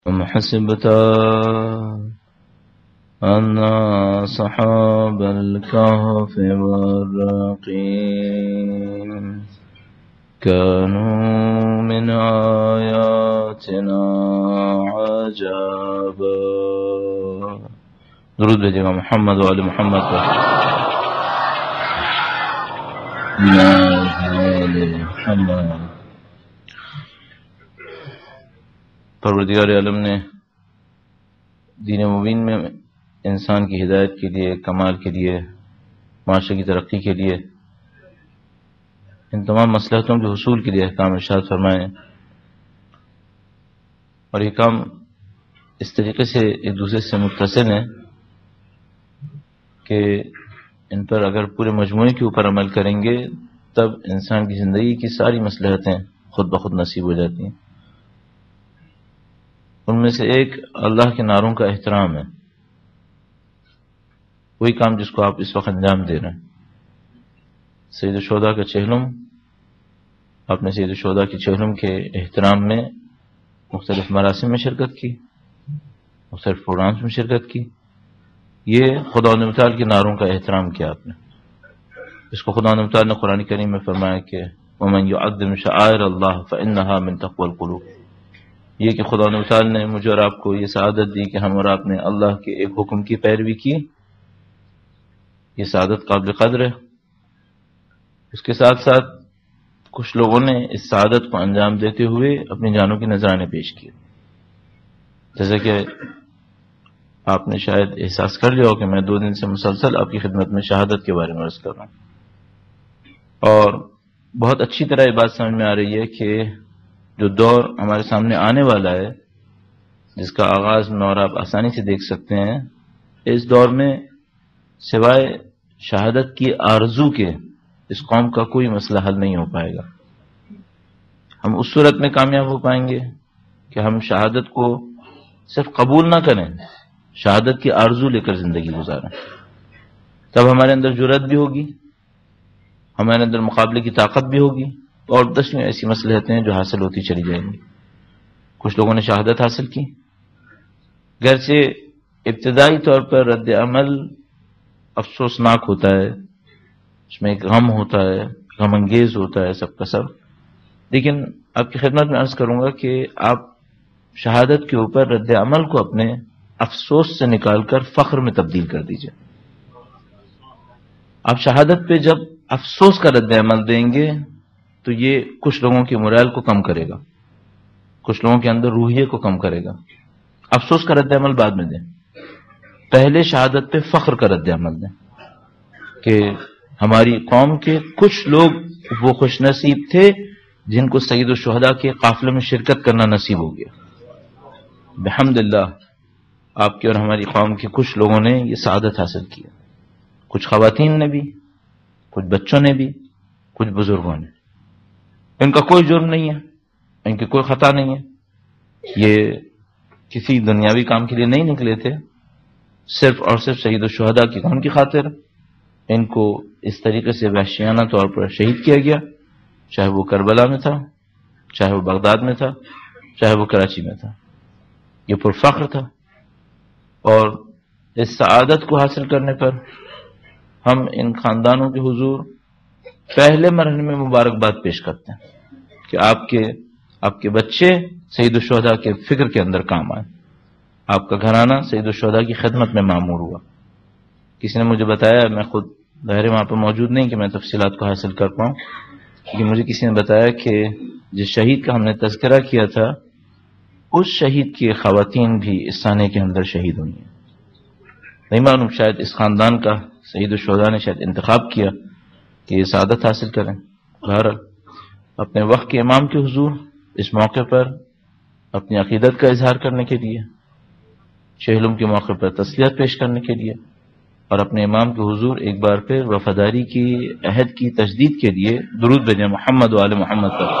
أم حسبت أن أصحاب الكهف والرقيم كانوا من آياتنا عجبا. درود بھیجے گا محمد و آل محمد پر. پروردگار عالم نے دین مبین میں انسان کی ہدایت کے لیے، کمال کے لیے، معاشرے کی ترقی کے لیے، ان تمام مصلحتوں کے حصول کے لیے احکام ارشاد فرمائے، اور یہ کام اس طریقے سے ایک دوسرے سے متصل ہیں کہ ان پر اگر پورے مجموعے کے اوپر عمل کریں گے تب انسان کی زندگی کی ساری مصلحتیں خود بخود نصیب ہو جاتی ہیں. ان میں سے ایک اللہ کے ناروں کا احترام ہے، وہی کام جس کو آپ اس وقت انجام دے رہے ہیں. سید الشہداء کا چہلم، آپ نے سید الشہداء کی چہلم کے احترام میں مختلف مراسم میں شرکت کی، مختلف پروگرامز میں شرکت کی. یہ خدا متعال کے ناروں کا احترام کیا آپ نے. اس کو خدا متعال نے قرآن کریم میں فرمایا کہ وَمَن يُعَظِّمْ شَعَائِرَ اللَّهِ فَإِنَّهَا مِن تَقْوَى الْقُلُوبِ. یہ کہ خدا متعال نے مجھے اور آپ کو یہ سعادت دی کہ ہم اور آپ نے اللہ کے ایک حکم کی پیروی کی، یہ سعادت قابل قدر ہے. اس کے ساتھ ساتھ کچھ لوگوں نے اس سعادت کو انجام دیتے ہوئے اپنی جانوں کی نذرانے پیش کیے. جیسا کہ آپ نے شاید احساس کر لیا ہو کہ میں 2 دن سے مسلسل آپ کی خدمت میں شہادت کے بارے میں عرض کر رہا ہوں، اور بہت اچھی طرح یہ بات سمجھ میں آ رہی ہے کہ جو دور ہمارے سامنے آنے والا ہے، جس کا آغاز میں اور آپ آسانی سے دیکھ سکتے ہیں، اس دور میں سوائے شہادت کی آرزو کے اس قوم کا کوئی مسئلہ حل نہیں ہو پائے گا. ہم اس صورت میں کامیاب ہو پائیں گے کہ ہم شہادت کو صرف قبول نہ کریں، شہادت کی آرزو لے کر زندگی گزاریں. تب ہمارے اندر جرأت بھی ہوگی، ہمارے اندر مقابلے کی طاقت بھی ہوگی، اور 10 ایسی مصلحتیں ہیں جو حاصل ہوتی چلی جائیں گی. کچھ لوگوں نے شہادت حاصل کی، گرچہ ابتدائی طور پر رد عمل افسوسناک ہوتا ہے، اس میں ایک غم ہوتا ہے، غم انگیز ہوتا ہے سب کا سب. لیکن آپ کی خدمت میں عرض کروں گا کہ آپ شہادت کے اوپر رد عمل کو اپنے افسوس سے نکال کر فخر میں تبدیل کر دیجئے. آپ شہادت پہ جب افسوس کا رد عمل دیں گے تو یہ کچھ لوگوں کی مورال کو کم کرے گا، کچھ لوگوں کے اندر روحیے کو کم کرے گا. افسوس کا رد عمل بعد میں دیں، پہلے شہادت پہ فخر کا رد عمل دیں کہ ہماری قوم کے کچھ لوگ وہ خوش نصیب تھے جن کو سید الشہداء کے قافلے میں شرکت کرنا نصیب ہو گیا. بحمداللہ آپ کے اور ہماری قوم کے کچھ لوگوں نے یہ سعادت حاصل کیا، کچھ خواتین نے بھی، کچھ بچوں نے بھی، کچھ بزرگوں نے. ان کا کوئی جرم نہیں ہے، ان کی کوئی خطا نہیں ہے، یہ کسی دنیاوی کام کے لیے نہیں نکلے تھے، صرف اور صرف سید الشہداء کی کون کی خاطر ان کو اس طریقے سے وحشیانہ طور پر شہید کیا گیا، چاہے وہ کربلا میں تھا، چاہے وہ بغداد میں تھا، چاہے وہ کراچی میں تھا. یہ پرفخر تھا، اور اس سعادت کو حاصل کرنے پر ہم ان خاندانوں کے حضور پہلے مرحلے میں مبارکباد پیش کرتے ہیں کہ آپ کے بچے سید الشہداء کے فکر کے اندر کام آئے، آپ کا گھرانہ سید الشہداء کی خدمت میں معمور ہوا. کسی نے مجھے بتایا، میں خود ظاہر وہاں پہ موجود نہیں کہ میں تفصیلات کو حاصل کر پاؤں، لیکن مجھے کسی نے بتایا کہ جس شہید کا ہم نے تذکرہ کیا تھا اس شہید کی خواتین بھی اس سانے کے اندر شہید ہوئی ہیں. نہیں معلوم، شاید اس خاندان کا سید الشہداء نے شاید انتخاب کیا کہ یہ سعادت حاصل کریں. بہرحال اپنے وقت کے امام کے حضور اس موقع پر اپنی عقیدت کا اظہار کرنے کے لیے، چہلم کے موقع پر تسلیت پیش کرنے کے لیے، اور اپنے امام کے حضور ایک بار پھر وفاداری کی عہد کی تجدید کے لیے درود بھیجیں محمد و آل محمد پر.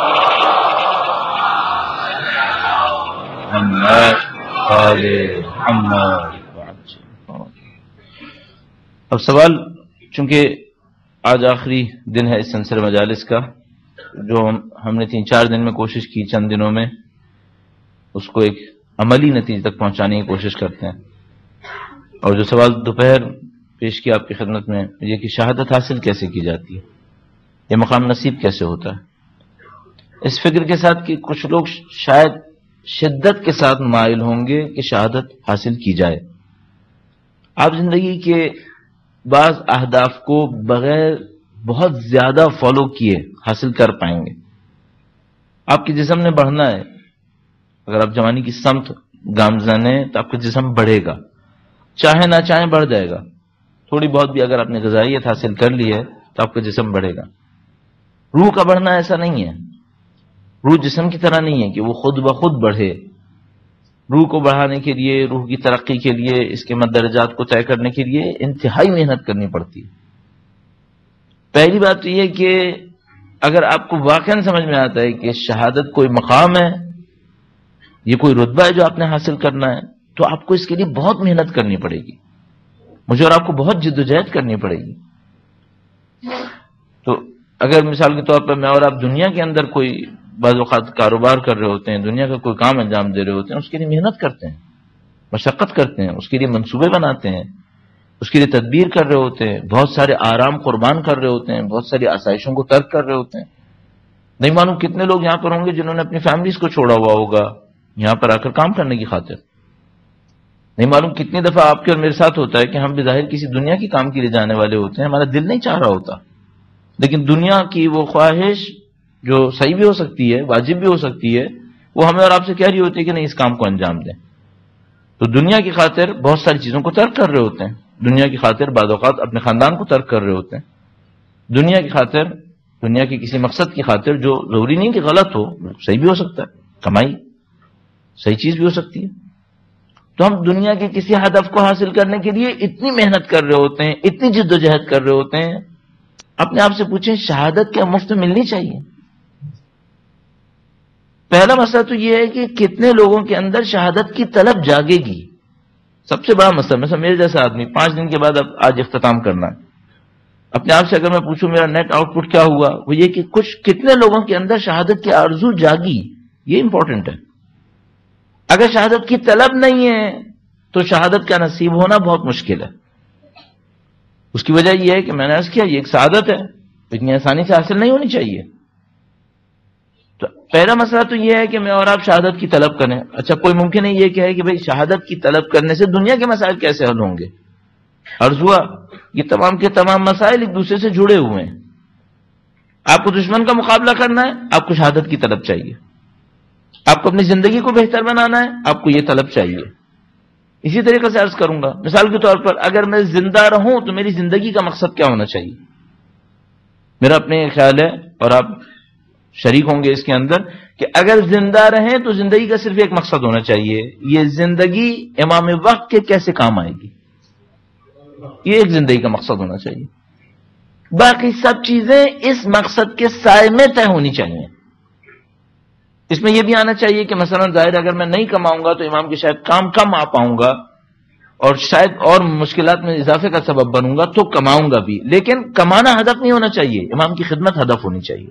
اب سوال، چونکہ آج آخری دن ہے اس سلسلہ مجالس کا، جو ہم نے 3-4 دن میں کوشش کی چند دنوں میں اس کو ایک عملی نتیجے تک پہنچانے کی کوشش کرتے ہیں. اور جو سوال دوپہر پیش کیا آپ کی خدمت میں، یہ کہ شہادت حاصل کیسے کی جاتی ہے، یہ مقام نصیب کیسے ہوتا ہے، اس فکر کے ساتھ کہ کچھ لوگ شاید شدت کے ساتھ مائل ہوں گے کہ شہادت حاصل کی جائے. آپ زندگی کے بعض اہداف کو بغیر بہت زیادہ فالو کیے حاصل کر پائیں گے. آپ کے جسم نے بڑھنا ہے، اگر آپ جوانی کی سمت گامزن ہیں تو آپ کا جسم بڑھے گا، چاہے نہ چاہے بڑھ جائے گا. تھوڑی بہت بھی اگر آپ نے غذائیت حاصل کر لی ہے تو آپ کا جسم بڑھے گا. روح کا بڑھنا ایسا نہیں ہے، روح جسم کی طرح نہیں ہے کہ وہ خود بخود بڑھے. روح کو بڑھانے کے لیے، روح کی ترقی کے لیے، اس کے مدرجات کو طے کرنے کے لیے انتہائی محنت کرنی پڑتی ہے. پہلی بات تو یہ کہ اگر آپ کو واقعا سمجھ میں آتا ہے کہ شہادت کوئی مقام ہے، یہ کوئی رتبہ ہے جو آپ نے حاصل کرنا ہے، تو آپ کو اس کے لیے بہت محنت کرنی پڑے گی. مجھے اور آپ کو بہت جد و جہد کرنی پڑے گی. تو اگر مثال کے طور پر میں اور آپ دنیا کے اندر کوئی بعض اوقات کاروبار کر رہے ہوتے ہیں، دنیا کا کوئی کام انجام دے رہے ہوتے ہیں، اس کے لیے محنت کرتے ہیں، مشقت کرتے ہیں، اس کے لیے منصوبے بناتے ہیں، اس کے لیے تدبیر کر رہے ہوتے ہیں، بہت سارے آرام قربان کر رہے ہوتے ہیں، بہت ساری آسائشوں کو ترک کر رہے ہوتے ہیں. نہیں معلوم کتنے لوگ یہاں پر ہوں گے جنہوں نے اپنی فیملیز کو چھوڑا ہوا ہوگا یہاں پر آ کر کام کرنے کی خاطر. نہیں معلوم کتنی دفعہ آپ کے اور میرے ساتھ ہوتا ہے کہ ہم بظاہر کسی دنیا کی کام کے لیے جانے والے ہوتے ہیں، ہمارا دل نہیں چاہ رہا ہوتا، لیکن دنیا کی وہ خواہش جو صحیح بھی ہو سکتی ہے، واجب بھی ہو سکتی ہے، وہ ہمیں اور آپ سے کہہ رہی ہوتی ہے کہ نہیں اس کام کو انجام دیں. تو دنیا کی خاطر بہت ساری چیزوں کو ترک کر رہے ہوتے ہیں. دنیا کی خاطر بعض اوقات اپنے خاندان کو ترک کر رہے ہوتے ہیں. دنیا کی خاطر، دنیا کے کسی مقصد کی خاطر جو ضروری نہیں کہ غلط ہو، صحیح بھی ہو سکتا ہے، کمائی صحیح چیز بھی ہو سکتی ہے. تو ہم دنیا کے کسی ہدف کو حاصل کرنے کے لیے اتنی محنت کر رہے ہوتے ہیں، اتنی جد و جہد کر رہے ہوتے ہیں. اپنے آپ سے پوچھیں شہادت کیا مفت ملنی چاہیے؟ پہلا مسئلہ تو یہ ہے کہ کتنے لوگوں کے اندر شہادت کی طلب جاگے گی. سب سے بڑا مسئلہ، مثلا میرے جیسا آدمی 5 دن کے بعد اب آج اختتام کرنا ہے، اپنے آپ سے اگر میں پوچھوں میرا نیٹ آؤٹ پٹ کیا ہوا، وہ یہ کہ کتنے لوگوں کے اندر شہادت کی آرزو جاگی. یہ امپورٹنٹ ہے. اگر شہادت کی طلب نہیں ہے تو شہادت کا نصیب ہونا بہت مشکل ہے. اس کی وجہ یہ ہے کہ میں نے عرض کیا یہ ایک سعادت ہے، اتنی آسانی سے حاصل نہیں ہونی چاہیے. تو پہلا مسئلہ تو یہ ہے کہ میں اور آپ شہادت کی طلب کریں. اچھا کوئی ممکن ہے یہ کہے کہ بھئی شہادت کی طلب کرنے سے دنیا کے مسائل کیسے حل ہوں گے؟ عرض ہوا یہ تمام کے تمام مسائل ایک دوسرے سے جڑے ہوئے ہیں. آپ کو دشمن کا مقابلہ کرنا ہے، آپ کو شہادت کی طلب چاہیے. آپ کو اپنی زندگی کو بہتر بنانا ہے، آپ کو یہ طلب چاہیے. اسی طریقے سے عرض کروں گا، مثال کے طور پر اگر میں زندہ رہوں تو میری زندگی کا مقصد کیا ہونا چاہیے؟ میرا اپنے خیال ہے اور آپ شریک ہوں گے اس کے اندر کہ اگر زندہ رہیں تو زندگی کا صرف ایک مقصد ہونا چاہیے، یہ زندگی امام وقت کے کیسے کام آئے گی. یہ ایک زندگی کا مقصد ہونا چاہیے. باقی سب چیزیں اس مقصد کے سائے میں طے ہونی چاہیے. اس میں یہ بھی آنا چاہیے کہ مثلا ظاہر اگر میں نہیں کماؤں گا تو امام کے شاید کام کم آ پاؤں گا اور شاید اور مشکلات میں اضافے کا سبب بنوں گا تو کماؤں گا بھی، لیکن کمانا ہدف نہیں ہونا چاہیے، امام کی خدمت ہدف ہونی چاہیے.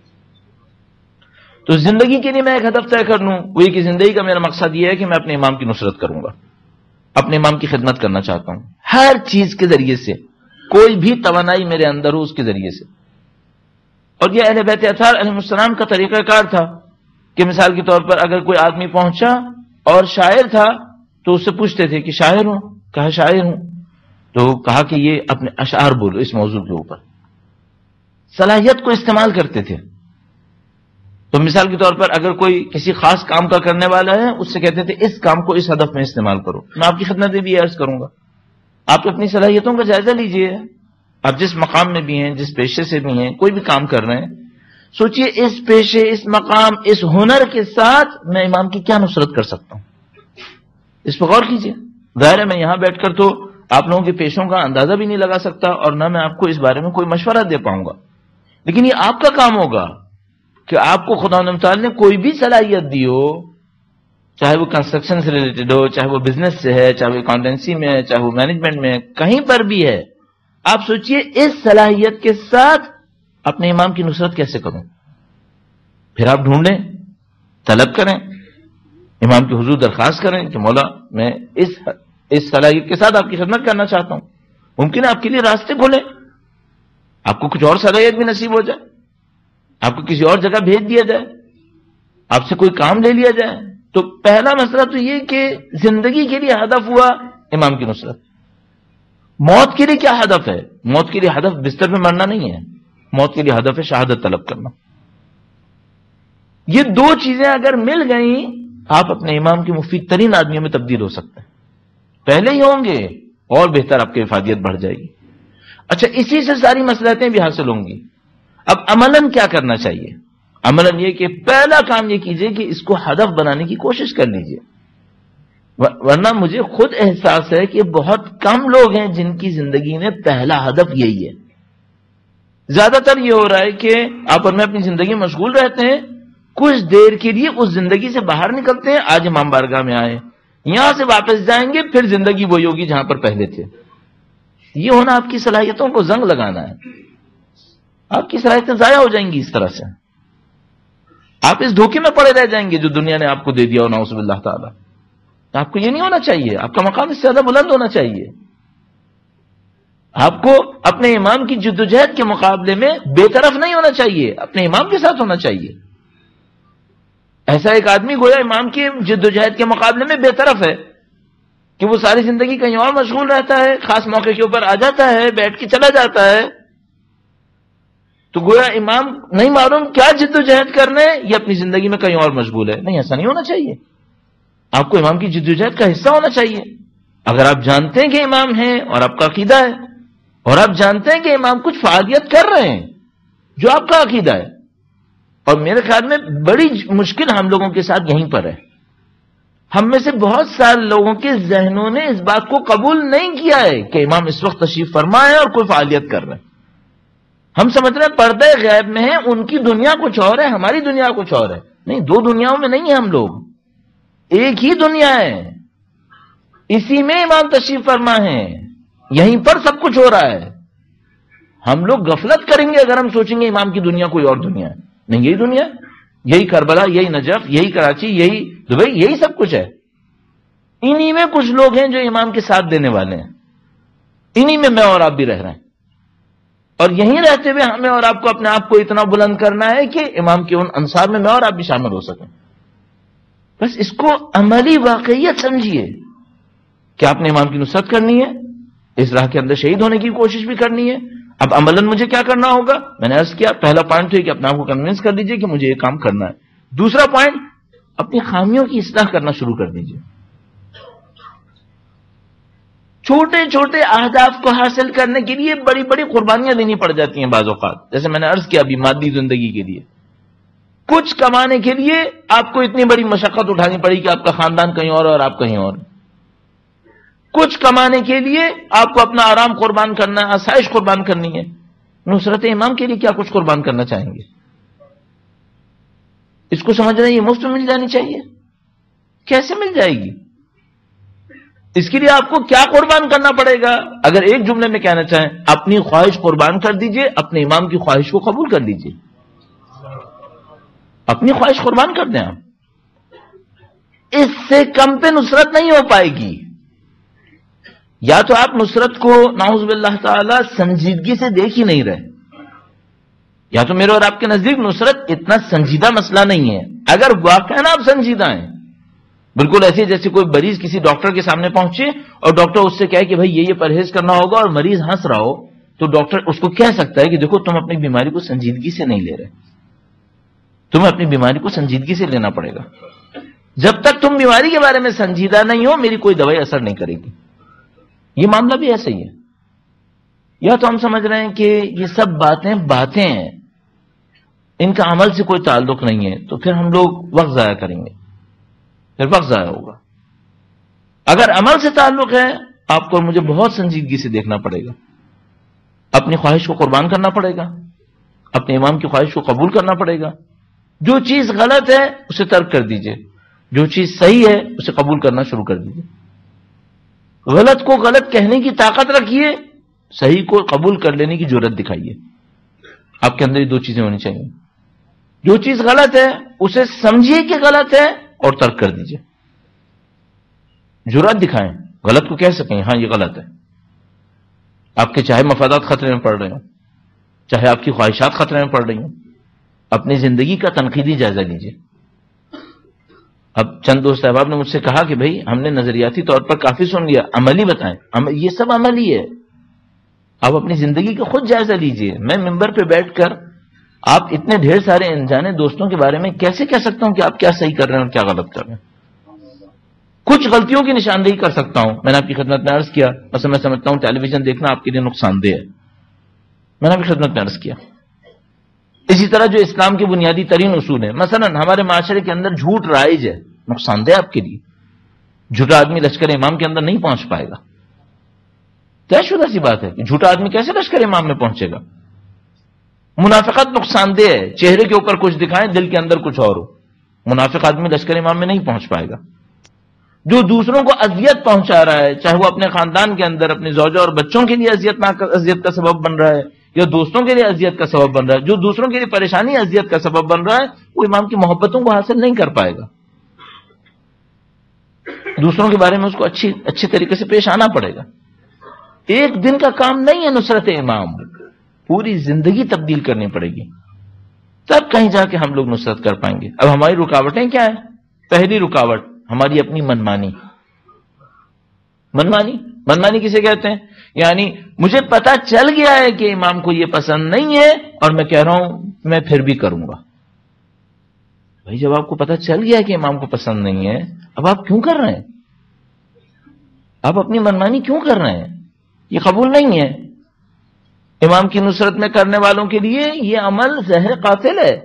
تو زندگی کے لیے میں ایک ہدف طے کر لوں، وہی کہ زندگی کا میرا مقصد یہ ہے کہ میں اپنے امام کی نصرت کروں گا، اپنے امام کی خدمت کرنا چاہتا ہوں ہر چیز کے ذریعے سے، کوئی بھی توانائی میرے اندر ہو اس کے ذریعے سے. اور یہ اہل بیت اطہار علیہ السلام کا طریقہ کار تھا کہ مثال کے طور پر اگر کوئی آدمی پہنچا اور شاعر تھا تو اس سے پوچھتے تھے کہ شاعر ہوں؟ کہا شاعر ہوں. تو کہا کہ یہ اپنے اشعار بولو اس موضوع کے اوپر. صلاحیت کو استعمال کرتے تھے. تو مثال کے طور پر اگر کوئی کسی خاص کام کا کرنے والا ہے اس سے کہتے تھے اس کام کو اس ہدف میں استعمال کرو. میں آپ کی خدمت میں بھی عرض کروں گا آپ اپنی صلاحیتوں کا جائزہ لیجئے. آپ جس مقام میں بھی ہیں، جس پیشے سے بھی ہیں، کوئی بھی کام کر رہے ہیں، سوچئے اس پیشے، اس مقام، اس ہنر کے ساتھ میں امام کی کیا نصرت کر سکتا ہوں. اس پر غور کیجئے. ظاہر ہے میں یہاں بیٹھ کر تو آپ لوگوں کے پیشوں کا اندازہ بھی نہیں لگا سکتا اور نہ میں آپ کو اس بارے میں کوئی مشورہ دے پاؤں گا، لیکن یہ آپ کا کام ہوگا کہ آپ کو خدا تعالیٰ نے کوئی بھی صلاحیت دی ہو، چاہے وہ کنسٹرکشن سے ریلیٹڈ ہو، چاہے وہ بزنس سے ہے، چاہے وہ اکاؤنٹنسی میں ہے، چاہے وہ مینجمنٹ میں ہے، کہیں پر بھی ہے. آپ سوچئے اس صلاحیت کے ساتھ اپنے امام کی نصرت کیسے کروں. پھر آپ ڈھونڈیں، طلب کریں. امام کے حضور درخواست کریں کہ مولا میں اس صلاحیت کے ساتھ آپ کی خدمت کرنا چاہتا ہوں. ممکن ہے آپ کے لیے راستے کھلے, آپ کو کچھ اور صلاحیت بھی نصیب ہو جائے, آپ کو کسی اور جگہ بھیج دیا جائے, آپ سے کوئی کام لے لیا جائے. تو پہلا مسئلہ تو یہ کہ زندگی کے لیے ہدف ہوا امام کی نصرت. موت کے لیے کیا ہدف ہے؟ موت کے لیے ہدف بستر میں مرنا نہیں ہے, موت کے لیے ہدف ہے شہادت طلب کرنا. یہ دو چیزیں اگر مل گئیں آپ اپنے امام کے مفید ترین آدمیوں میں تبدیل ہو سکتے ہیں. پہلے ہی ہوں گے اور بہتر آپ کی افادیت بڑھ جائے گی. اچھا, اسی سے ساری مصلحتیں بھی حاصل ہوں گی. اب عملاً کیا کرنا چاہیے؟ عملاً یہ کہ پہلا کام یہ کیجئے کہ اس کو ہدف بنانے کی کوشش کر لیجئے. ورنہ مجھے خود احساس ہے کہ بہت کم لوگ ہیں جن کی زندگی میں پہلا ہدف یہی ہے. زیادہ تر یہ ہو رہا ہے کہ آپ اور میں اپنی زندگی میں مشغول رہتے ہیں, کچھ دیر کے لیے اس زندگی سے باہر نکلتے ہیں, آج امام بارگاہ میں آئے, یہاں سے واپس جائیں گے, پھر زندگی وہی ہوگی جہاں پر پہلے تھے. یہ ہونا آپ کی صلاحیتوں کو زنگ لگانا ہے. آپ کی صلاحیتیں ضائع ہو جائیں گی اس طرح سے. آپ اس دھوکے میں پڑے رہ جائیں گے جو دنیا نے آپ کو دے دیا ہو, نعوذ باللہ تعالی. آپ کو یہ نہیں ہونا چاہیے. آپ کا مقام اس سے زیادہ بلند ہونا چاہیے. آپ کو اپنے امام کی جدوجہد کے مقابلے میں بے طرف نہیں ہونا چاہیے, اپنے امام کے ساتھ ہونا چاہیے. ایسا ایک آدمی گویا امام کی جدوجہد کے مقابلے میں بے طرف ہے کہ وہ ساری زندگی کہیں اور مشغول رہتا ہے, خاص موقع کے اوپر آ جاتا ہے, بیٹھ کے چلا جاتا ہے. تو گویا امام نہیں معلوم کیا جدوجہد کرنے, یہ اپنی زندگی میں کہیں اور مشغول ہے. نہیں, ایسا نہیں ہونا چاہیے. آپ کو امام کی جدوجہد کا حصہ ہونا چاہیے. اگر آپ جانتے ہیں کہ امام ہیں اور آپ کا عقیدہ ہے, اور آپ جانتے ہیں کہ امام کچھ فعالیت کر رہے ہیں جو آپ کا عقیدہ ہے, اور میرے خیال میں بڑی مشکل ہم لوگوں کے ساتھ یہیں پر ہے. ہم میں سے بہت سارے لوگوں کے ذہنوں نے اس بات کو قبول نہیں کیا ہے کہ امام اس وقت تشریف فرما ہے اور کوئی فعالیت کر رہے ہیں. ہم سمجھ رہے ہیں پردہ غیب میں ہے, ان کی دنیا کچھ اور ہے, ہماری دنیا کچھ اور ہے. نہیں, دو دنیاؤں میں نہیں ہیں ہم لوگ, ایک ہی دنیا ہے. اسی میں امام تشریف فرما ہے, یہیں پر سب کچھ ہو رہا ہے. ہم لوگ غفلت کریں گے اگر ہم سوچیں گے امام کی دنیا کوئی اور دنیا ہے. نہیں, یہی دنیا, یہی کربلا, یہی نجف, یہی کراچی, یہی دبئی, یہی سب کچھ ہے. انہی میں کچھ لوگ ہیں جو امام کے ساتھ دینے والے ہیں. انہی میں اور آپ بھی رہ رہے ہیں, اور یہیں رہتے ہوئے ہمیں اور آپ کو اپنے آپ کو اتنا بلند کرنا ہے کہ امام کے ان انصار میں اور آپ بھی شامل ہو سکیں. بس اس کو عملی واقعیت سمجھیے کہ آپ نے امام کی نصرت کرنی ہے, اس راہ کے اندر شہید ہونے کی کوشش بھی کرنی ہے. اب عملاً مجھے کیا کرنا ہوگا؟ میں نے عرض کیا, پہلا پوائنٹ تو یہ کہ اپنے آپ کو کنونس کر دیجئے کہ مجھے یہ کام کرنا ہے. دوسرا پوائنٹ, اپنی خامیوں کی اصلاح کرنا شروع کر دیجئے. چھوٹے چھوٹے اہداف کو حاصل کرنے کے لیے بڑی بڑی قربانیاں دینی پڑ جاتی ہیں بعض اوقات. جیسے میں نے عرض کیا ابھی, مادی زندگی کے لیے کچھ کمانے کے لیے آپ کو اتنی بڑی مشقت اٹھانی پڑی کہ آپ کا خاندان کہیں اور آپ کہیں اور. کچھ کمانے کے لیے آپ کو اپنا آرام قربان کرنا ہے, آسائش قربان کرنی ہے. نصرت امام کے لیے کیا کچھ قربان کرنا چاہیں گے؟ اس کو سمجھ رہے ہیں, یہ مفت مل جانی چاہیے. کیسے مل جائے گی؟ اس کے لیے آپ کو کیا قربان کرنا پڑے گا؟ اگر ایک جملے میں کہنا چاہیں, اپنی خواہش قربان کر دیجئے, اپنے امام کی خواہش کو قبول کر لیجئے. اپنی خواہش قربان کر دیں آپ. اس سے کم پہ نصرت نہیں ہو پائے گی. یا تو آپ نصرت کو نعوذ باللہ تعالی سنجیدگی سے دیکھ ہی نہیں رہے, یا تو میرے اور آپ کے نزدیک نصرت اتنا سنجیدہ مسئلہ نہیں ہے. اگر واقعا آپ سنجیدہ ہیں, بالکل ایسے جیسے کوئی مریض کسی ڈاکٹر کے سامنے پہنچے اور ڈاکٹر اس سے کہے کہ بھائی یہ پرہیز کرنا ہوگا, اور مریض ہنس رہا ہو, تو ڈاکٹر اس کو کہہ سکتا ہے کہ دیکھو تم اپنی بیماری کو سنجیدگی سے نہیں لے رہے, تمہیں اپنی بیماری کو سنجیدگی سے لینا پڑے گا. جب تک تم بیماری کے بارے میں سنجیدہ نہیں ہو, میری کوئی دوائی اثر نہیں کرے گی. یہ معاملہ بھی ایسا ہی ہے. یا تو ہم سمجھ رہے ہیں کہ یہ سب باتیں ہیں, ان کا عمل سے کوئی تعلق نہیں ہے, تو پھر ہم لوگ وقت ضائع کریں گے, پھر وقت ضائع ہوگا. اگر عمل سے تعلق ہے, آپ کو مجھے بہت سنجیدگی سے دیکھنا پڑے گا. اپنی خواہش کو قربان کرنا پڑے گا, اپنے امام کی خواہش کو قبول کرنا پڑے گا. جو چیز غلط ہے اسے ترک کر دیجئے, جو چیز صحیح ہے اسے قبول کرنا شروع کر دیجئے. غلط کو غلط کہنے کی طاقت رکھیے, صحیح کو قبول کر لینے کی جرات دکھائیے. آپ کے اندر یہ دو چیزیں ہونی چاہیے. جو چیز غلط ہے اسے سمجھیے کہ غلط ہے اور ترک کر دیجئے. جرأت دکھائیں، غلط کو کہہ سکیں ہاں یہ غلط ہے. آپ کے چاہے مفادات خطرے میں پڑ رہے ہوں، چاہے آپ کی خواہشات خطرے میں پڑ رہی ہوں، اپنی زندگی کا تنقیدی جائزہ لیجیے. اب چند دوست احباب نے مجھ سے کہا کہ بھائی ہم نے نظریاتی طور پر کافی سن لیا، عملی بتائیں. یہ سب عملی ہے، آپ اپنی زندگی کا خود جائزہ لیجیے. میں ممبر پہ بیٹھ کر آپ اتنے ڈھیر سارے انجانے دوستوں کے بارے میں کیسے کہہ سکتا ہوں کہ آپ کیا صحیح کر رہے ہیں اور کیا غلط کر رہے ہیں؟ کچھ غلطیوں کی نشاندہی کر سکتا ہوں. میں نے آپ کی خدمت میں عرض کیا، مثلا میں سمجھتا ہوں ٹیلی ویژن دیکھنا آپ کے لیے نقصان دہ ہے، میں نے آپ کی خدمت میں عرض کیا. اسی طرح جو اسلام کے بنیادی ترین اصول ہیں، مثلا ہمارے معاشرے کے اندر جھوٹ رائج ہے، نقصان دہ آپ کے لیے. جھوٹا آدمی لشکر امام کے اندر نہیں پہنچ پائے گا. طے شدہ سی بات ہے کہ جھوٹا آدمی کیسے لشکر امام میں پہنچے گا. منافقت نقصان دہ ہے، چہرے کے اوپر کچھ دکھائیں دل کے اندر کچھ اور ہو. منافق آدمی لشکر امام میں نہیں پہنچ پائے گا. جو دوسروں کو اذیت پہنچا رہا ہے، چاہے وہ اپنے خاندان کے اندر اپنی زوجہ اور بچوں کے لیے اذیت کا سبب بن رہا ہے یا دوستوں کے لیے اذیت کا سبب بن رہا ہے، جو دوسروں کے لیے پریشانی اذیت کا سبب بن رہا ہے، وہ امام کی محبتوں کو حاصل نہیں کر پائے گا. دوسروں کے بارے میں اس کو اچھی طریقے سے پیش آنا پڑے گا. ایک دن کا کام نہیں ہے نصرت امام، پوری زندگی تبدیل کرنی پڑے گی، تب کہیں جا کے ہم لوگ نصرت کر پائیں گے. اب ہماری رکاوٹیں کیا ہیں؟ پہلی رکاوٹ ہماری اپنی منمانی. منمانی کسے کہتے ہیں؟ یعنی مجھے پتا چل گیا ہے کہ امام کو یہ پسند نہیں ہے اور میں کہہ رہا ہوں میں پھر بھی کروں گا. بھائی جب آپ کو پتا چل گیا ہے کہ امام کو پسند نہیں ہے، اب آپ کیوں کر رہے ہیں؟ آپ اپنی منمانی کیوں کر رہے ہیں؟ یہ قبول نہیں ہے. امام کی نصرت میں کرنے والوں کے لیے یہ عمل زہر قاتل ہے.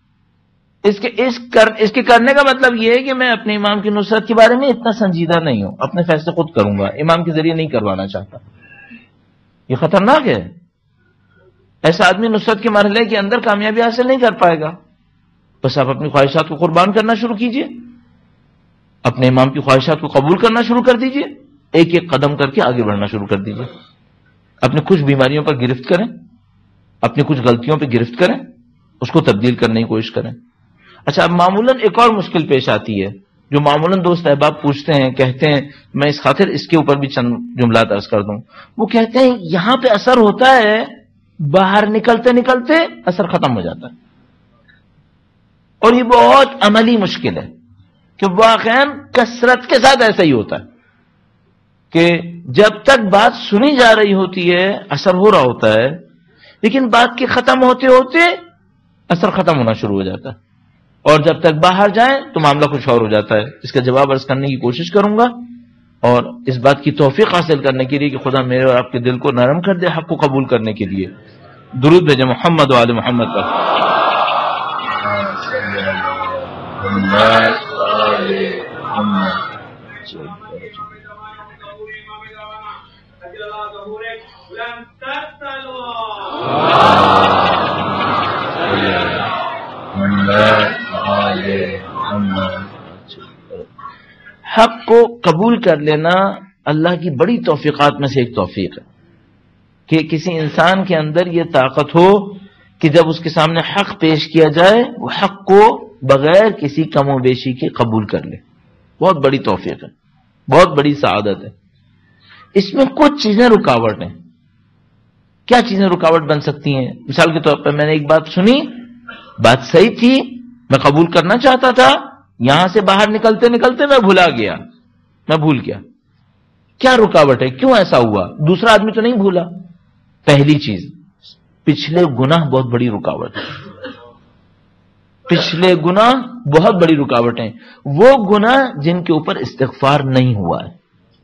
اس کے کرنے کا مطلب یہ ہے کہ میں اپنے امام کی نصرت کے بارے میں اتنا سنجیدہ نہیں ہوں، اپنے فیصلے خود کروں گا، امام کے ذریعے نہیں کروانا چاہتا. یہ خطرناک ہے. ایسا آدمی نصرت کے مرحلے کے اندر کامیابی حاصل نہیں کر پائے گا. بس آپ اپنی خواہشات کو قربان کرنا شروع کیجئے، اپنے امام کی خواہشات کو قبول کرنا شروع کر دیجئے، ایک ایک قدم کر کے آگے بڑھنا شروع کر دیجئے. اپنی کچھ بیماریوں پر گرفت کریں، اپنی کچھ غلطیوں پہ گرفت کریں، اس کو تبدیل کرنے کی کوشش کریں. اچھا، اب معمولاً ایک اور مشکل پیش آتی ہے جو معمولاً دوست احباب پوچھتے ہیں، کہتے ہیں، میں اس خاطر اس کے اوپر بھی چند جملات عرض کر دوں. وہ کہتے ہیں یہاں پہ اثر ہوتا ہے، باہر نکلتے نکلتے اثر ختم ہو جاتا ہے. اور یہ بہت عملی مشکل ہے کہ واقعاً کثرت کے ساتھ ایسا ہی ہوتا ہے کہ جب تک بات سنی جا رہی ہوتی ہے اثر ہو رہا ہوتا ہے، لیکن بات کے ختم ہوتے ہوتے اثر ختم ہونا شروع ہو جاتا ہے، اور جب تک باہر جائیں تو معاملہ کچھ اور ہو جاتا ہے. اس کا جواب عرض کرنے کی کوشش کروں گا اور اس بات کی توفیق حاصل کرنے کے لیے کہ خدا میرے اور آپ کے دل کو نرم کر دے حق کو قبول کرنے کے لیے. درود بھیجیں محمد و آل محمد پر. حق کو قبول کر لینا اللہ کی بڑی توفیقات میں سے ایک توفیق ہے کہ کسی انسان کے اندر یہ طاقت ہو کہ جب اس کے سامنے حق پیش کیا جائے وہ حق کو بغیر کسی کم و بیشی کے قبول کر لے. بہت بڑی توفیق ہے، بہت بڑی سعادت ہے. اس میں کچھ چیزیں رکاوٹ ہیں. کیا چیزیں رکاوٹ بن سکتی ہیں؟ مثال کے طور پر میں نے ایک بات سنی، بات صحیح تھی، میں قبول کرنا چاہتا تھا، یہاں سے باہر نکلتے نکلتے میں بھول گیا. کیا رکاوٹ ہے؟ کیوں ایسا ہوا؟ دوسرا آدمی تو نہیں بھولا. پہلی چیز، پچھلے گناہ بہت بڑی رکاوٹ ہے. پچھلے گناہ بہت بڑی رکاوٹ ہیں. وہ گناہ جن کے اوپر استغفار نہیں ہوا ہے.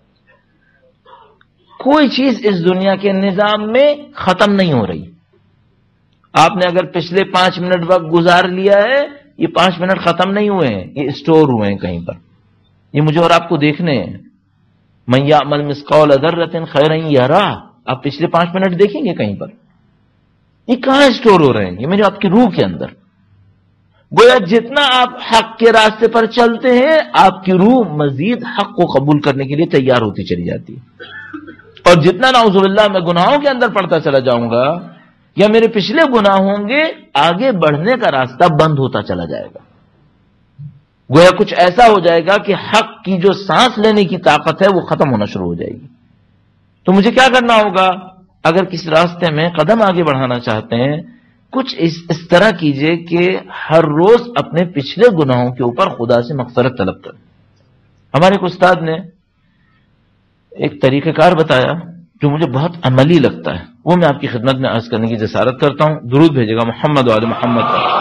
کوئی چیز اس دنیا کے نظام میں ختم نہیں ہو رہی. آپ نے اگر پچھلے 5 منٹ وقت گزار لیا ہے، یہ 5 منٹ ختم نہیں ہوئے ہیں، یہ اسٹور ہوئے ہیں کہیں پر. یہ مجھے اور آپ کو دیکھنے ہیں. من یعمل مثقال ذرۃ خیرا یرہ، آپ پچھلے 5 منٹ دیکھیں گے کہیں پر. یہ کہاں اسٹور ہو رہے ہیں؟ یہ میرے آپ کی روح کے اندر. گویا جتنا آپ حق کے راستے پر چلتے ہیں آپ کی روح مزید حق کو قبول کرنے کے لیے تیار ہوتی چلی جاتی ہے. اور جتنا نعوذ باللہ میں گناہوں کے اندر پڑتا چلا جاؤں گا یا میرے پچھلے گناہ ہوں گے، آگے بڑھنے کا راستہ بند ہوتا چلا جائے گا. گویا کچھ ایسا ہو جائے گا کہ حق کی جو سانس لینے کی طاقت ہے وہ ختم ہونا شروع ہو جائے گی. تو مجھے کیا کرنا ہوگا؟ اگر کسی راستے میں قدم آگے بڑھانا چاہتے ہیں، کچھ اس طرح کیجئے کہ ہر روز اپنے پچھلے گناہوں کے اوپر خدا سے مغفرت طلب کریں. ہمارے ایک استاد نے ایک طریقہ کار بتایا جو مجھے بہت عملی لگتا ہے، وہ میں آپ کی خدمت میں عرض کرنے کی جسارت کرتا ہوں. درود بھیجے گا محمد وعلی محمد.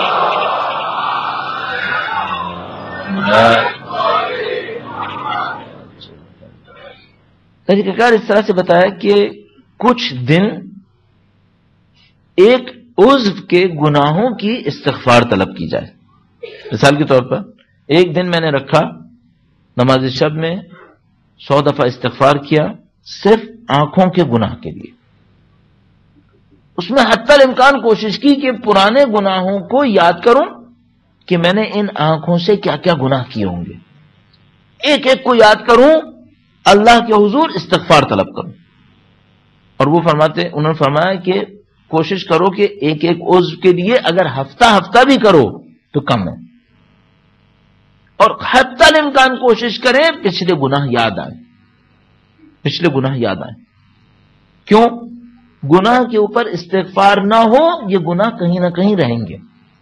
طریقہ کار اس طرح سے بتایا کہ کچھ دن ایک عضو کے گناہوں کی استغفار طلب کی جائے. مثال کے طور پر ایک دن میں نے رکھا نماز شب میں 100 دفعہ استغفار کیا صرف آنکھوں کے گناہ کے لیے. اس میں حتی الامکان کوشش کی کہ پرانے گناہوں کو یاد کروں کہ میں نے ان آنکھوں سے کیا کیا گناہ کیے ہوں گے، ایک ایک کو یاد کروں، اللہ کے حضور استغفار طلب کروں. اور وہ انہوں نے فرمایا کہ کوشش کرو کہ ایک ایک عضو کے لیے اگر ہفتہ ہفتہ بھی کرو تو کم ہے، اور حتی الامکان کوشش کریں پچھلے گناہ یاد آئیں، پچھلے گناہ یاد آئیں. کیوں؟ گناہ کے اوپر استغفار نہ ہو یہ گناہ کہیں نہ کہیں رہیں گے.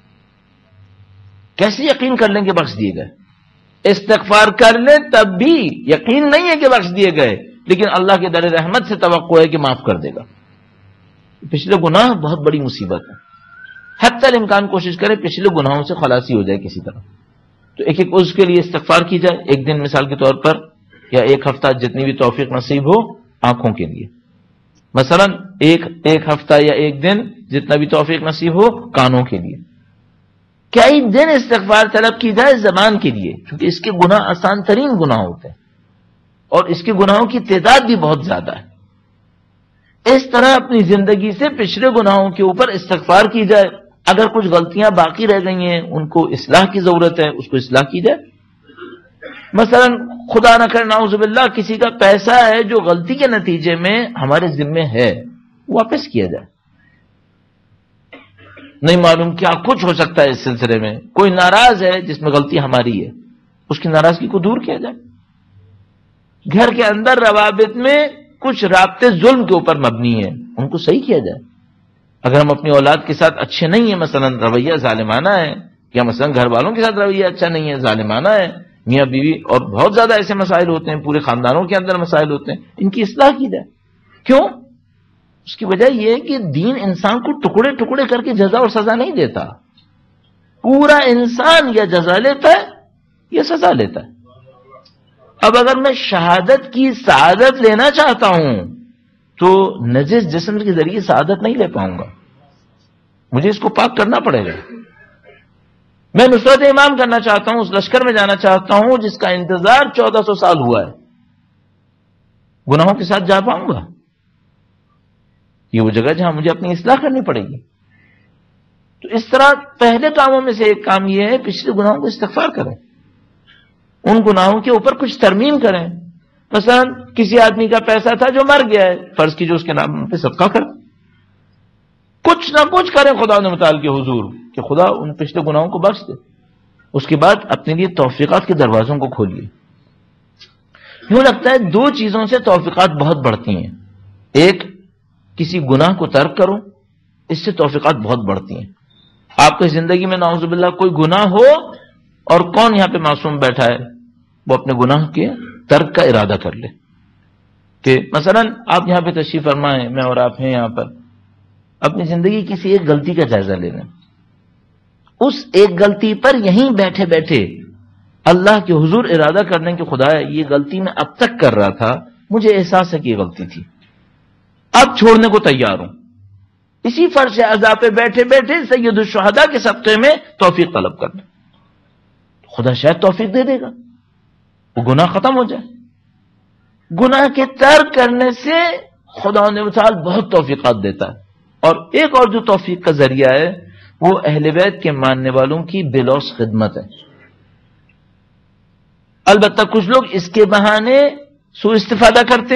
کیسے یقین کر لیں کہ بخش دیے گئے؟ استغفار کر لیں تب بھی یقین نہیں ہے کہ بخش دیے گئے، لیکن اللہ کے در رحمت سے توقع ہے کہ معاف کر دے گا. پچھلے گناہ بہت بڑی مصیبت ہے. حتی الامکان کوشش کریں پچھلے گناہوں سے خلاصی ہو جائے کسی طرح. تو ایک ایک عضو کے لیے استغفار کی جائے، ایک دن مثال کے طور پر، یا ایک ہفتہ جتنی بھی توفیق نصیب ہو آنکھوں کے لیے، مثلا ایک ہفتہ یا ایک دن جتنا بھی توفیق نصیب ہو کانوں کے لیے. کئی دن استغفار طلب کی جائے زبان کے لیے، کیونکہ اس کے گناہ آسان ترین گناہ ہوتے ہیں اور اس کے گناہوں کی تعداد بھی بہت زیادہ ہے. اس طرح اپنی زندگی سے پچھلے گناہوں کے اوپر استغفار کی جائے. اگر کچھ غلطیاں باقی رہ گئی ہیں ان کو اصلاح کی ضرورت ہے، اس کو اصلاح کی جائے. مثلا خدا نہ کرے نعوذ باللہ کسی کا پیسہ ہے جو غلطی کے نتیجے میں ہمارے ذمے ہے، واپس کیا جائے. نہیں معلوم کیا کچھ ہو سکتا ہے اس سلسلے میں. کوئی ناراض ہے جس میں غلطی ہماری ہے، اس کی ناراضگی کو دور کیا جائے. گھر کے اندر روابط میں کچھ رابطے ظلم کے اوپر مبنی ہیں، ان کو صحیح کیا جائے. اگر ہم اپنی اولاد کے ساتھ اچھے نہیں ہیں، مثلا رویہ ظالمانہ ہے، یا مثلا گھر والوں کے ساتھ رویہ اچھا نہیں ہے، ظالمانہ ہے، میاں بیوی، اور بہت زیادہ ایسے مسائل ہوتے ہیں، پورے خاندانوں کے اندر مسائل ہوتے ہیں، ان کی اصلاح کی جائے. کیوں؟ اس کی وجہ یہ ہے کہ دین انسان کو ٹکڑے ٹکڑے کر کے جزا اور سزا نہیں دیتا. پورا انسان یا جزا لیتا ہے یا سزا لیتا ہے. اب اگر میں شہادت کی سعادت لینا چاہتا ہوں تو نجس جسم کے ذریعے سعادت نہیں لے پاؤں گا، مجھے اس کو پاک کرنا پڑے گا. میں نصرت امام کرنا چاہتا ہوں، اس لشکر میں جانا چاہتا ہوں جس کا انتظار 1400 سال ہوا ہے، گناہوں کے ساتھ جا پاؤں گا؟ یہ وہ جگہ جہاں مجھے اپنی اصلاح کرنی پڑے گی. تو اس طرح پہلے کاموں میں سے ایک کام یہ ہے پچھلے گناہوں کو استغفار کریں، ان گناہوں کے اوپر کچھ ترمیم کریں. مثلا کسی آدمی کا پیسہ تھا جو مر گیا ہے، فرض کیجئے اس کے نام پہ صدقہ کریں، کچھ نہ کچھ کریں خدا نے متعال کے حضور کہ خدا ان پچھلے گناہوں کو بخش دے. اس کے بعد اپنے لیے توفیقات کے دروازوں کو کھولیے. یوں لگتا ہے دو چیزوں سے توفیقات بہت بڑھتی ہیں. ایک، کسی گناہ کو ترک کرو، اس سے توفیقات بہت بڑھتی ہیں. آپ کی زندگی میں نعوذ باللہ کوئی گناہ ہو، اور کون یہاں پہ معصوم بیٹھا ہے وہ اپنے گناہ کے ترک کا ارادہ کر لے. کہ مثلا آپ یہاں پہ تشریف فرما ہیں، میں اور آپ ہیں یہاں پر، اپنی زندگی کسی ایک غلطی کا جائزہ لے لیں. اس ایک غلطی پر یہیں بیٹھے بیٹھے اللہ کے حضور ارادہ کرنے کہ خدا یہ غلطی میں اب تک کر رہا تھا، مجھے احساس ہے کہ یہ غلطی تھی، اب چھوڑنے کو تیار ہوں. اسی فرض اعضاء پہ بیٹھے بیٹھے سید الشہداء کے صدقے میں توفیق طلب کرنا، خدا شاید توفیق دے دے گا، وہ گناہ ختم ہو جائے. گناہ کے ترک کرنے سے خدا نے تعالی بہت توفیقات دیتا ہے. اور ایک اور جو توفیق کا ذریعہ ہے وہ اہل بیت کے ماننے والوں کی بلوث خدمت ہے. البتہ کچھ لوگ اس کے بہانے سوء استفادہ کرتے،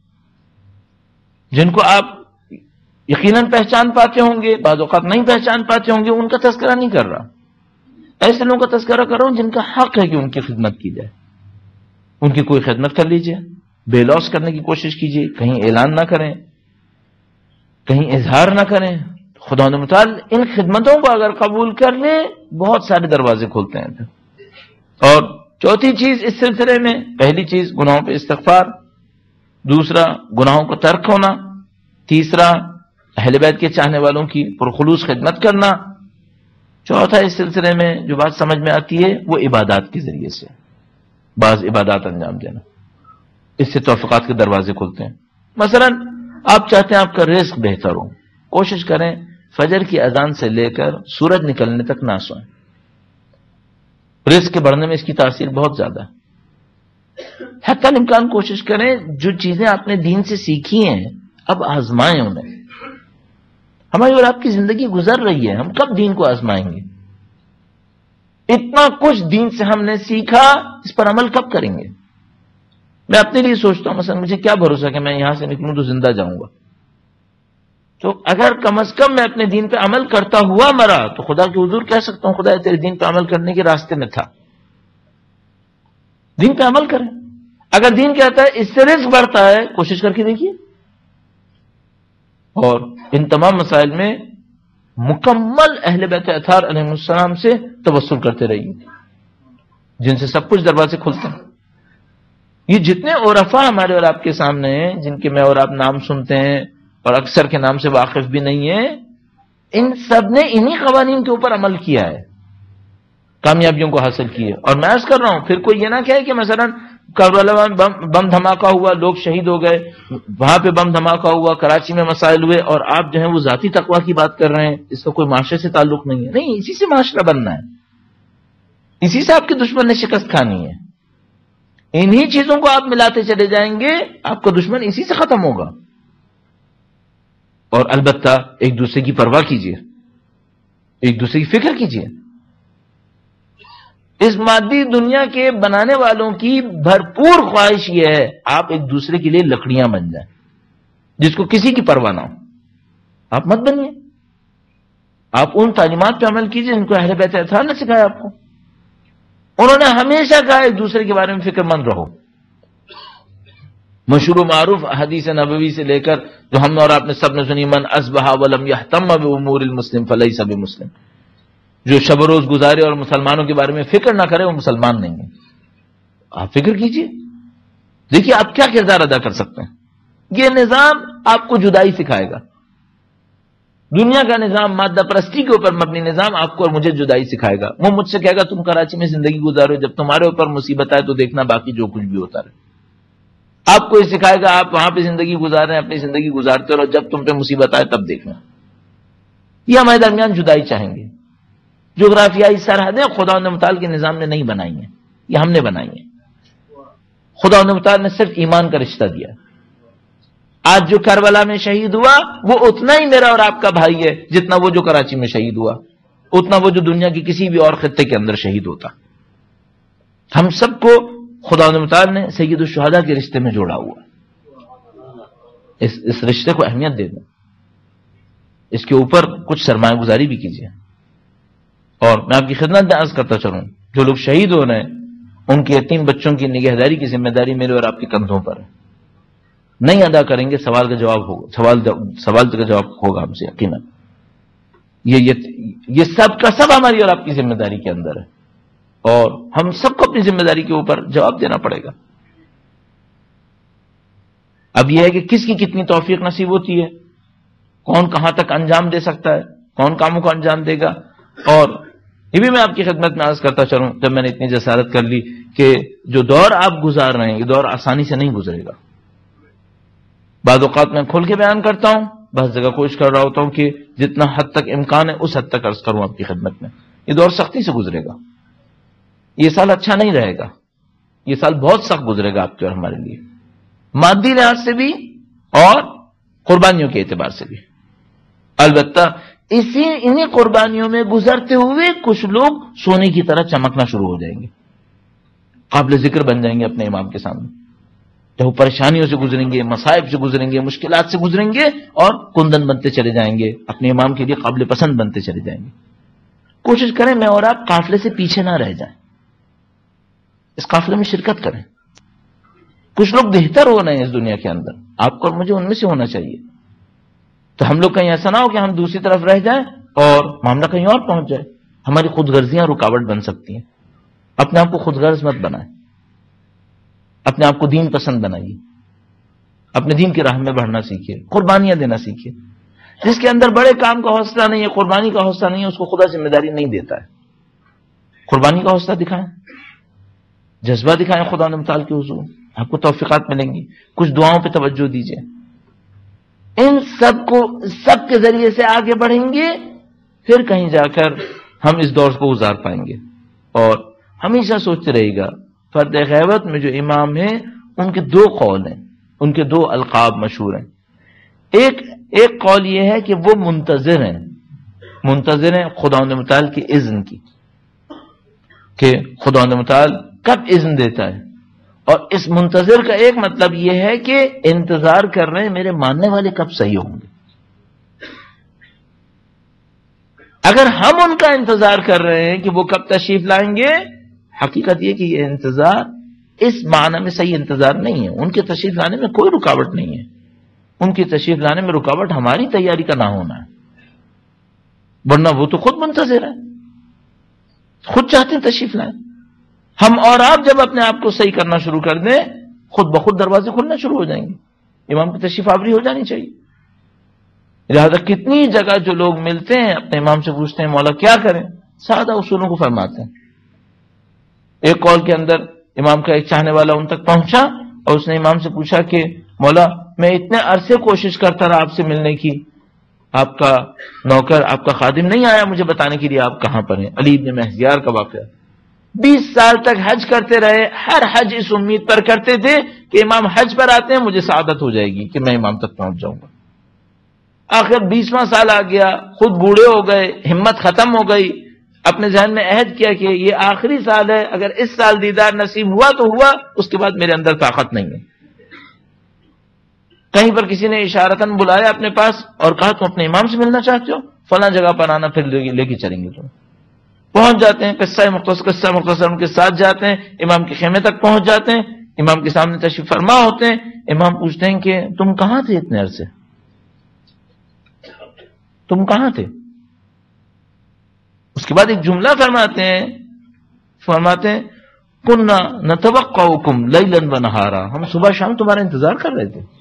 جن کو آپ یقیناً پہچان پاتے ہوں گے، بعض اوقات نہیں پہچان پاتے ہوں گے، ان کا تذکرہ نہیں کر رہا. ایسے لوگوں کا تذکرہ کر رہا ہوں جن کا حق ہے کہ ان کی خدمت کی جائے. ان کی کوئی خدمت کر لیجئے، بے لوس کرنے کی کوشش کیجئے، کہیں اعلان نہ کریں، کہیں اظہار نہ کریں. خدا متعال ان خدمتوں کو اگر قبول کر لے بہت سارے دروازے کھولتے ہیں. اور چوتھی چیز اس سلسلے میں، پہلی چیز گناہوں پہ استغفار، دوسرا گناہوں کو ترک ہونا، تیسرا اہل بیت کے چاہنے والوں کی پرخلوص خدمت کرنا، چوتھا اس سلسلے میں جو بات سمجھ میں آتی ہے وہ عبادات کے ذریعے سے بعض عبادات انجام دینا. اس سے توفیقات کے دروازے کھلتے ہیں. مثلا آپ چاہتے ہیں آپ کا رزق بہتر ہو، کوشش کریں فجر کی اذان سے لے کر سورج نکلنے تک نہ سوئیں. رزق کے بڑھنے میں اس کی تاثیر بہت زیادہ ہے. حتی الامکان کوشش کریں جو چیزیں آپ نے دین سے سیکھی ہیں اب آزمائیں انہیں. ہماری اور آپ کی زندگی گزر رہی ہے، ہم کب دین کو آزمائیں گے؟ اتنا کچھ دین سے ہم نے سیکھا، اس پر عمل کب کریں گے؟ میں اپنے لیے سوچتا ہوں مثلا مجھے کیا بھروسہ کہ میں یہاں سے نکلوں تو زندہ جاؤں گا. تو اگر کم از کم میں اپنے دین پہ عمل کرتا ہوا مرا تو خدا کے حضور کہہ سکتا ہوں خدا تیرے دین پہ عمل کرنے کے راستے میں تھا. دین پہ عمل کریں. اگر دین کہتا ہے اس سے رزق بڑھتا ہے کوشش کر کے دیکھیے. اور ان تمام مسائل میں مکمل اہل بیت اطہار علیہ السلام سے توسل کرتے رہیے جن سے سب کچھ دروازے کھلتے ہیں. یہ جتنے عرفاء ہمارے اور آپ کے سامنے ہیں جن کے میں اور آپ نام سنتے ہیں اور اکثر کے نام سے واقف بھی نہیں ہیں، ان سب نے انہی قوانین کے اوپر عمل کیا ہے، کامیابیوں کو حاصل کیے. اور میں عرض کر رہا ہوں پھر کوئی یہ نہ کہے کہ مثلا کربلا میں بم دھماکہ ہوا، لوگ شہید ہو گئے، وہاں پہ بم دھماکہ ہوا، کراچی میں مسائل ہوئے، اور آپ جو ہیں وہ ذاتی تقویٰ کی بات کر رہے ہیں، اس کا کوئی معاشرے سے تعلق نہیں ہے. نہیں، اسی سے معاشرہ بننا ہے، اسی سے آپ کے دشمن نے شکست کھانی ہے. انہی چیزوں کو آپ ملاتے چلے جائیں گے، آپ کا دشمن اسی سے ختم ہوگا. اور البتہ ایک دوسرے کی پرواہ کیجیے، ایک دوسرے کی فکر کیجیے. اس مادی دنیا کے بنانے والوں کی بھرپور خواہش یہ ہے آپ ایک دوسرے کے لیے لکڑیاں بن جائیں، جس کو کسی کی پرواہ نہ ہو. آپ مت بنیے. آپ ان تعلیمات پہ عمل کیجیے جن کو اہل بیت اطہار نے سکھایا آپ کو. انہوں نے ہمیشہ کہا ایک دوسرے کے بارے میں فکر مند رہو. مشہور و معروف حدیث نبوی سے لے کر جو ہم اور آپ نے سب نے سنی، من اصبح ولم یہتم بامور المسلم فلیس بمسلم، جو شب و روز گزارے اور مسلمانوں کے بارے میں فکر نہ کرے وہ مسلمان نہیں ہے. آپ فکر کیجئے، دیکھیے آپ کیا کردار ادا کر سکتے ہیں. یہ نظام آپ کو جدائی سکھائے گا. دنیا کا نظام مادہ پرستی کے اوپر مبنی نظام آپ کو اور مجھے جدائی سکھائے گا. وہ مجھ سے کہے گا تم کراچی میں زندگی گزارو، جب تمہارے اوپر مصیبت آئے تو دیکھنا باقی جو کچھ بھی ہوتا رہے. آپ کو یہ سکھائے گا آپ وہاں پہ زندگی گزار رہے ہیں، اپنی زندگی گزارتے رہو، جب تم پہ مصیبت آئے تب دیکھنا. یہ ہمارے درمیان جدائی چاہیں گے. جغرافیائی سرحدیں خدا متعال کے نظام نے نہیں بنائی ہیں، یہ ہم نے بنائی ہیں. خدا متعال نے صرف ایمان کا رشتہ دیا. آج جو کربلا میں شہید ہوا وہ اتنا ہی میرا اور آپ کا بھائی ہے جتنا وہ جو کراچی میں شہید ہوا، اتنا وہ جو دنیا کی کسی بھی اور خطے کے اندر شہید ہوتا. ہم سب کو خدا متعال نے سید الشہداء کے رشتے میں جوڑا ہوا. اس رشتے کو اہمیت دے دیں، اس کے اوپر کچھ سرمایہ گزاری بھی کیجیے. اور میں آپ کی خدمت میں عرض کرتا چلوں جو لوگ شہید ہو رہے ہیں ان کے یتیم بچوں کی نگہداری کی ذمہ داری میرے اور آپ کے کندھوں پر ہے. نہیں ادا کریں گے سوال کا جواب ہوگا، سوال کا جواب ہوگا ہم سے یقیناً. یہ سب کا سب ہماری اور آپ کی ذمہ داری کے اندر ہے، اور ہم سب کو اپنی ذمہ داری کے اوپر جواب دینا پڑے گا. اب یہ ہے کہ کس کی کتنی توفیق نصیب ہوتی ہے، کون کہاں تک انجام دے سکتا ہے، کون کاموں کو انجام دے گا. اور یہ بھی میں آپ کی خدمت میں عرض کرتا چلوں جب میں نے اتنی جسارت کر لی کہ جو دور آپ گزار رہے ہیں یہ دور آسانی سے نہیں گزرے گا. بعض اوقات میں کھل کے بیان کرتا ہوں، بعض جگہ کوشش کر رہا ہوتا ہوں کہ جتنا حد تک امکان ہے اس حد تک عرض کروں آپ کی خدمت میں. یہ دور سختی سے گزرے گا. یہ سال اچھا نہیں رہے گا. یہ سال بہت سخت گزرے گا آپ کے اور ہمارے لیے، مادی لحاظ سے بھی اور قربانیوں کے اعتبار سے بھی. البتہ انہی قربانیوں میں گزرتے ہوئے کچھ لوگ سونے کی طرح چمکنا شروع ہو جائیں گے، قابل ذکر بن جائیں گے اپنے امام کے سامنے. جب وہ پریشانیوں سے گزریں گے، مصائب سے گزریں گے، مشکلات سے گزریں گے اور کندن بنتے چلے جائیں گے، اپنے امام کے لیے قابل پسند بنتے چلے جائیں گے. کوشش کریں میں اور آپ قافلے سے پیچھے نہ رہ جائیں، اس قافلے میں شرکت کریں. کچھ لوگ بہتر ہو رہے ہیں اس دنیا کے اندر، آپ کو اور مجھے ان میں سے ہونا چاہیے. تو ہم لوگ کہیں ایسا نہ ہو کہ ہم دوسری طرف رہ جائیں اور معاملہ کہیں اور پہنچ جائے. ہماری خود غرضیاں رکاوٹ بن سکتی ہیں. اپنے آپ کو خود غرض مت بنائیں، اپنے آپ کو دین پسند بنائیے، اپنے دین کی راہ میں بڑھنا سیکھیے، قربانیاں دینا سیکھیے. جس کے اندر بڑے کام کا حوصلہ نہیں ہے، قربانی کا حوصلہ نہیں ہے، اس کو خدا ذمہ داری نہیں دیتا ہے. قربانی کا حوصلہ دکھائیں، جذبہ دکھائیں خدا متعال کے حضور، آپ کو توفیقات ملیں گی. کچھ دعاؤں پہ توجہ دیجیے. ان سب کے ذریعے سے آگے بڑھیں گے، پھر کہیں جا کر ہم اس دور کو گزار پائیں گے. اور ہمیشہ سوچتے رہے گا، فرد غیبت میں جو امام ہیں ان کے دو قول ہیں، ان کے دو القاب مشہور ہیں. ایک قول یہ ہے کہ وہ منتظر ہیں خدا متعال کی اذن کی، کہ خدا متعال کب اذن دیتا ہے. اور اس منتظر کا ایک مطلب یہ ہے کہ انتظار کر رہے ہیں میرے ماننے والے کب صحیح ہوں گے. اگر ہم ان کا انتظار کر رہے ہیں کہ وہ کب تشریف لائیں گے، حقیقت یہ کہ یہ انتظار اس معنی میں صحیح انتظار نہیں ہے. ان کے تشریف لانے میں کوئی رکاوٹ نہیں ہے. ان کی تشریف لانے میں رکاوٹ ہماری تیاری کا نہ ہونا ہے، ورنہ وہ تو خود منتظر ہے، خود چاہتے ہیں تشریف لائیں. ہم اور آپ جب اپنے آپ کو صحیح کرنا شروع کر دیں، خود بخود دروازے کھلنا شروع ہو جائیں گے. امام کی تشریف آوری ہو جانی چاہیے. لہذا کتنی جگہ جو لوگ ملتے ہیں اپنے امام سے پوچھتے ہیں مولا کیا کریں، سادہ اصولوں کو فرماتے ہیں. ایک قول کے اندر امام کا ایک چاہنے والا ان تک پہنچا اور اس نے امام سے پوچھا کہ مولا میں اتنے عرصے کوشش کرتا رہا آپ سے ملنے کی، آپ کا نوکر آپ کا خادم نہیں آیا مجھے بتانے کے لیے آپ کہاں پر ہیں. علی بن مہزیار کا واقعہ. 20 سال تک حج کرتے رہے، ہر حج اس امید پر کرتے تھے کہ امام حج پر آتے ہیں مجھے سعادت ہو جائے گی کہ میں امام تک پہنچ جاؤں گا. آخر 20واں سال آ گیا، خود بوڑھے ہو گئے، ہمت ختم ہو گئی. اپنے ذہن میں عہد کیا کہ یہ آخری سال ہے، اگر اس سال دیدار نصیب ہوا تو ہوا، اس کے بعد میرے اندر طاقت نہیں ہے. کہیں پر کسی نے اشارتاً بلایا اپنے پاس اور کہا تم اپنے امام سے ملنا چاہتے ہو، فلاں جگہ پر آنا، پھر لے کے چلیں گے. تم پہنچ جاتے ہیں، قصہ مختصر ان کے ساتھ جاتے ہیں، امام کے خیمے تک پہنچ جاتے ہیں، امام کے سامنے تشریف فرما ہوتے ہیں. امام پوچھتے ہیں کہ تم کہاں تھے اتنے عرصے، تم کہاں تھے؟ اس کے بعد ایک جملہ فرماتے ہیں کننا نتوقعکم لیلا و نہارا، ہم صبح شام تمہارا انتظار کر رہے تھے.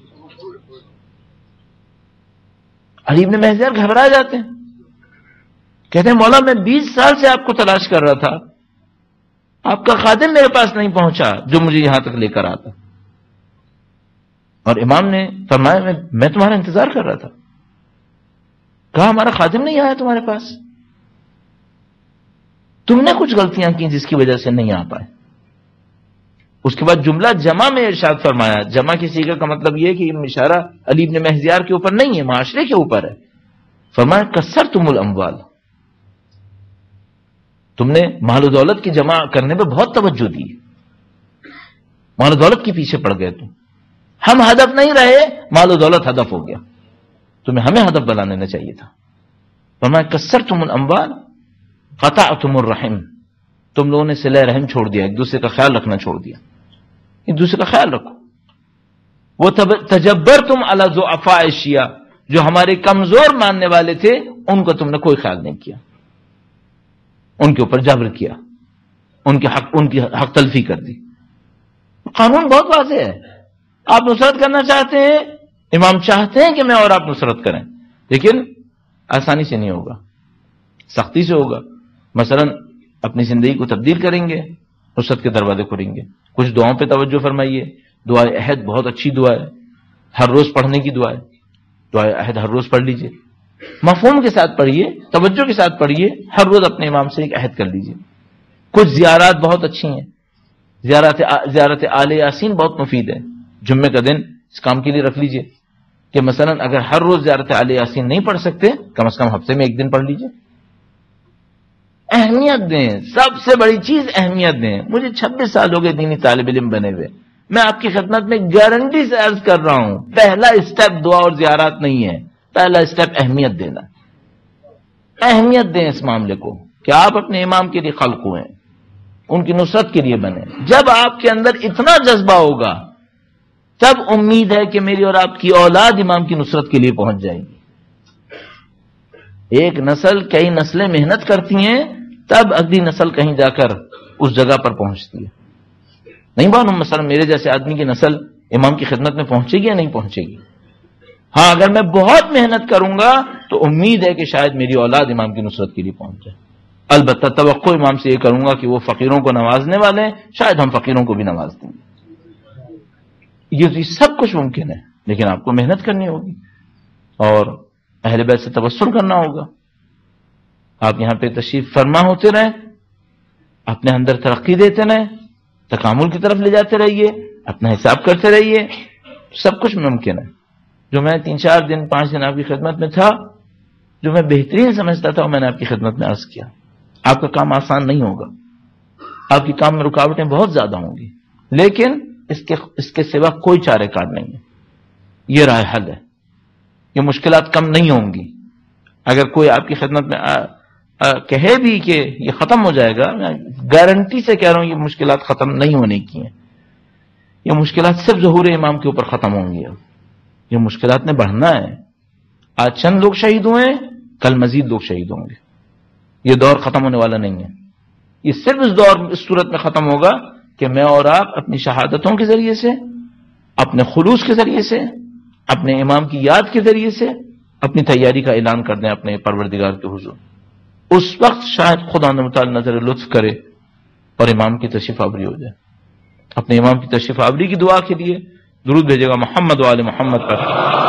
علی بن مہزیار گھبرا جاتے ہیں، کہتے ہیں مولا میں 20 سال سے آپ کو تلاش کر رہا تھا، آپ کا خادم میرے پاس نہیں پہنچا جو مجھے یہاں تک لے کر آتا. اور امام نے فرمایا میں تمہارا انتظار کر رہا تھا. کہا ہمارا خادم نہیں آیا تمہارے پاس، تم نے کچھ غلطیاں کی جس کی وجہ سے نہیں آ پائے. اس کے بعد جملہ جمع میں ارشاد فرمایا. جمع کی صیغہ کا مطلب یہ کہ اشارہ علی بن مہزیار کے اوپر نہیں ہے، معاشرے کے اوپر ہے. فرمایا کثرتم الاموال، تم نے مال و دولت کی جمع کرنے پہ بہت توجہ دی، مال و دولت کے پیچھے پڑ گئے. ہم ہدف نہیں رہے، مال و دولت ہدف ہو گیا. تمہیں ہمیں ہدف بنا لینا چاہیے تھا. فرمایا کثرتم الاموال قطعتم الرحم، تم لوگوں نے صلہ رحم چھوڑ دیا، ایک دوسرے کا خیال رکھنا چھوڑ دیا. ایک دوسرے کا خیال رکھو. وہ تجبرتم علی ضعفاء الشیعہ، جو ہمارے کمزور ماننے والے تھے ان کو تم نے کوئی خیال نہیں کیا، ان کے اوپر جبر کیا، ان کی حق تلفی کر دی. قانون بہت واضح ہے. آپ نصرت کرنا چاہتے ہیں، امام چاہتے ہیں کہ میں اور آپ نصرت کریں، لیکن آسانی سے نہیں ہوگا، سختی سے ہوگا. مثلا اپنی زندگی کو تبدیل کریں گے، نصرت کے دروازے کھلیں گے. کچھ دعاؤں پہ توجہ فرمائیے. دعائے عہد بہت اچھی دعا ہے، ہر روز پڑھنے کی دعا ہے. دعائے عہد ہر روز پڑھ لیجئے، مفہوم کے ساتھ پڑھیے، توجہ کے ساتھ پڑھیے. ہر روز اپنے امام سے ایک عہد کر لیجئے. کچھ زیارات بہت اچھی ہیں. زیارت آل یاسین بہت مفید ہے. جمعے کا دن اس کام کے لیے رکھ لیجئے کہ مثلا اگر ہر روز زیارت آل یاسین نہیں پڑھ سکتے، کم از کم ہفتے میں ایک دن پڑھ لیجئے. اہمیت دیں، سب سے بڑی چیز اہمیت دیں. مجھے 26 سال ہو گئے دینی طالب علم بنے ہوئے، میں آپ کی خدمت میں گارنٹی سے عرض کر رہا ہوں، پہلا اسٹیپ دعا اور زیارات نہیں ہے، پہلا اسٹیپ اہمیت دینا. اہمیت دیں اس معاملے کو. کہ آپ اپنے امام کے لیے خلق ہوئے ہیں، ان کی نصرت کے لیے بنے. جب آپ کے اندر اتنا جذبہ ہوگا تب امید ہے کہ میری اور آپ کی اولاد امام کی نصرت کے لیے پہنچ جائے گی. ایک نسل کئی نسلیں محنت کرتی ہیں تب اگلی نسل کہیں جا کر اس جگہ پر پہنچتی ہے. نہیں معلوم مثلا میرے جیسے آدمی کی نسل امام کی خدمت میں پہنچے گی یا نہیں پہنچے گی. ہاں اگر میں بہت محنت کروں گا تو امید ہے کہ شاید میری اولاد امام کی نصرت کے لیے پہنچ جائے. البتہ توقع امام سے یہ کروں گا کہ وہ فقیروں کو نوازنے والے ہیں، شاید ہم فقیروں کو بھی نواز دیں گے. یہ سب کچھ ممکن ہے، لیکن آپ کو محنت کرنی ہوگی اور اہل بیت سے توسل کرنا ہوگا. آپ یہاں پہ تشریف فرما ہوتے رہیں، اپنے اندر ترقی دیتے رہیں، تکامل کی طرف لے جاتے رہیے، اپنا حساب کرتے رہیے، سب کچھ ممکن ہے. جو میں 3-4 دن 5 دن آپ کی خدمت میں تھا، جو میں بہترین سمجھتا تھا وہ میں نے آپ کی خدمت میں عرض کیا. آپ کا کام آسان نہیں ہوگا، آپ کی کام میں رکاوٹیں بہت زیادہ ہوں گی، لیکن اس کے سوا کوئی چارہ کار نہیں ہے. یہ راہ حل ہے. یہ مشکلات کم نہیں ہوں گی. اگر کوئی آپ کی خدمت میں کہے بھی کہ یہ ختم ہو جائے گا، میں گارنٹی سے کہہ رہا ہوں یہ مشکلات ختم نہیں ہونے کی ہیں. یہ مشکلات صرف ظہور امام کے اوپر ختم ہوں گی. یہ مشکلات نے بڑھنا ہے. آج چند لوگ شہید ہوئے ہیں، کل مزید لوگ شہید ہوں گے. یہ دور ختم ہونے والا نہیں ہے. یہ صرف اس صورت میں ختم ہوگا کہ میں اور آپ اپنی شہادتوں کے ذریعے سے، اپنے خلوص کے ذریعے سے، اپنے امام کی یاد کے ذریعے سے اپنی تیاری کا اعلان کر دیں اپنے پروردگار کے حضور. اس وقت شاید خدا متعال نظر لطف کرے اور امام کی تشریف آوری ہو جائے. اپنے امام کی تشریف آوری کی دعا کے لیے درود بھیجے گا محمد وآل محمد پر.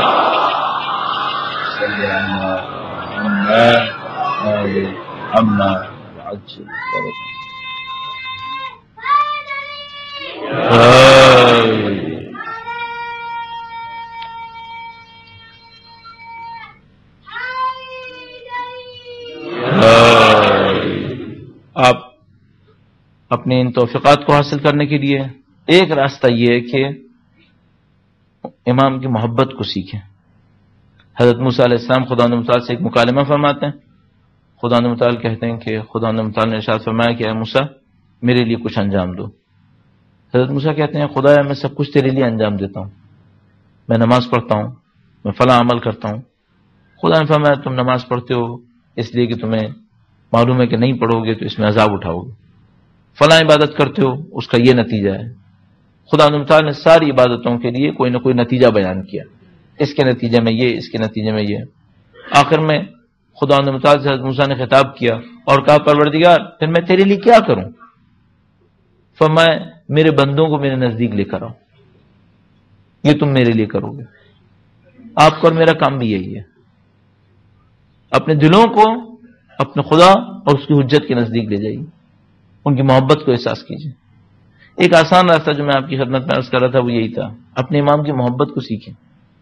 آپ اپنے ان توفیقات کو حاصل کرنے کے لیے ایک راستہ یہ ہے کہ امام کی محبت کو سیکھیں. حضرت موسیٰ علیہ السلام خدا متعال سے ایک مکالمہ فرماتے ہیں. خدا متعال کہتے ہیں کہ خدا متعال نے ارشاد فرمایا کہ اے موسیٰ میرے لیے کچھ انجام دو. حضرت موسیٰ کہتے ہیں خدایا میں سب کچھ تیرے لیے انجام دیتا ہوں، میں نماز پڑھتا ہوں، میں فلاں عمل کرتا ہوں. خدا نے فرمایا تم نماز پڑھتے ہو اس لیے کہ تمہیں معلوم ہے کہ نہیں پڑھو گے تو اس میں عذاب اٹھاؤ گے. فلاں عبادت کرتے ہو اس کا یہ نتیجہ ہے. خدا متعال نے ساری عبادتوں کے لیے کوئی نہ کوئی نتیجہ بیان کیا، اس کے نتیجے میں یہ، اس کے نتیجے میں یہ. آخر میں خدا متعال سے حضرت موسیٰ نے خطاب کیا اور کہا پروردگار پھر میں تیرے لیے کیا کروں؟ فرمایا میرے بندوں کو میرے نزدیک لے کر آؤ، یہ تم میرے لیے کرو گے. آپ کا اور میرا کام بھی یہی ہے. اپنے دلوں کو اپنے خدا اور اس کی حجت کے نزدیک لے جائیے، ان کی محبت کو احساس کیجیے. ایک آسان راستہ جو میں آپ کی خدمت میں عرض کر رہا تھا وہ یہی تھا، اپنے امام کی محبت کو سیکھیں.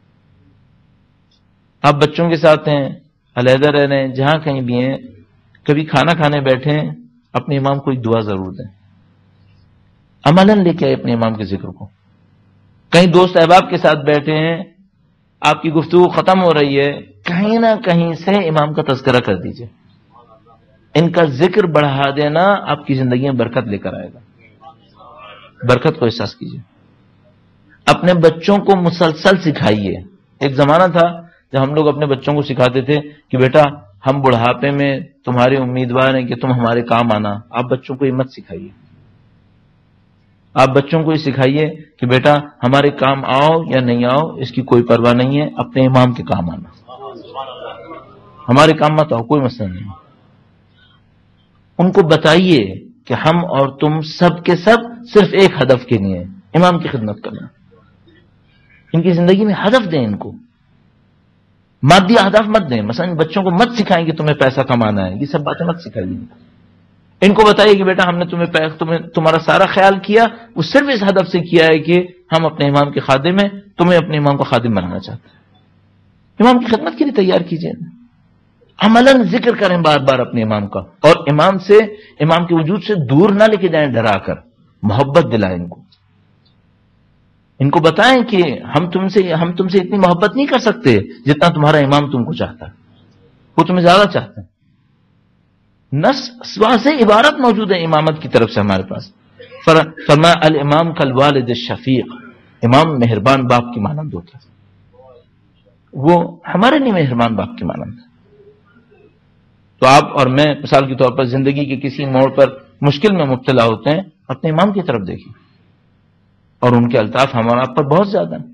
آپ بچوں کے ساتھ ہیں، علیحدہ رہ رہے ہیں، جہاں کہیں بھی ہیں، کبھی کھانا کھانے بیٹھے ہیں، اپنے امام کو ایک دعا ضرور دیں. عملاً لے کے آئے اپنے امام کے ذکر کو. کہیں دوست احباب کے ساتھ بیٹھے ہیں، آپ کی گفتگو ختم ہو رہی ہے، کہیں نہ کہیں سے امام کا تذکرہ کر دیجئے. ان کا ذکر بڑھا دینا آپ کی زندگی میں برکت لے کر آئے گا. برکت کو احساس کیجئے. اپنے بچوں کو مسلسل سکھائیے. ایک زمانہ تھا جب ہم لوگ اپنے بچوں کو سکھاتے تھے کہ بیٹا ہم بڑھاپے میں تمہارے امیدوار ہیں کہ تم ہمارے کام آنا. آپ بچوں کو یہ مت سکھائیے. آپ بچوں کو یہ سکھائیے کہ بیٹا ہمارے کام آؤ یا نہیں آؤ اس کی کوئی پرواہ نہیں ہے، اپنے امام کے کام آنا. ہمارے کام مت آؤ، کوئی مسئلہ نہیں. ان کو بتائیے کہ ہم اور تم سب کے سب صرف ایک ہدف کے لیے ہیں، امام کی خدمت کرنا. ان کی زندگی میں ہدف دیں، ان کو مادی ہدف مت دیں. مثلا بچوں کو مت سکھائیں کہ تمہیں پیسہ کمانا ہے، یہ سب باتیں مت سکھائیے. ان کو بتائیے کہ بیٹا ہم نے تمہارا سارا خیال کیا وہ صرف اس ہدف سے کیا ہے کہ ہم اپنے امام کے خادم ہیں، تمہیں اپنے امام کا خادم بنانا چاہتے ہیں. امام کی خدمت کے لیے تیار کیجیے. عملاً ذکر کریں بار بار اپنے امام کا، اور امام کے وجود سے دور نہ لے کے جائیں ڈرا کر. محبت دلائیں ان کو. ان کو بتائیں کہ ہم تم سے اتنی محبت نہیں کر سکتے جتنا تمہارا امام تم کو چاہتا ہے. وہ تمہیں زیادہ چاہتا ہے. نص واضح عبارت موجود ہے امامت کی طرف سے ہمارے پاس. فرمایا الامام کالوالد الشفیق، امام مہربان باپ کی مانند ہوتا ہے. وہ ہمارے لیے مہربان باپ کی مانند ہے. تو آپ اور میں مثال کے طور پر زندگی کے کسی موڑ پر مشکل میں مبتلا ہوتے ہیں، اپنے امام کی طرف دیکھیں، اور ان کے الطاف ہمارا آپ پر بہت زیادہ ہیں.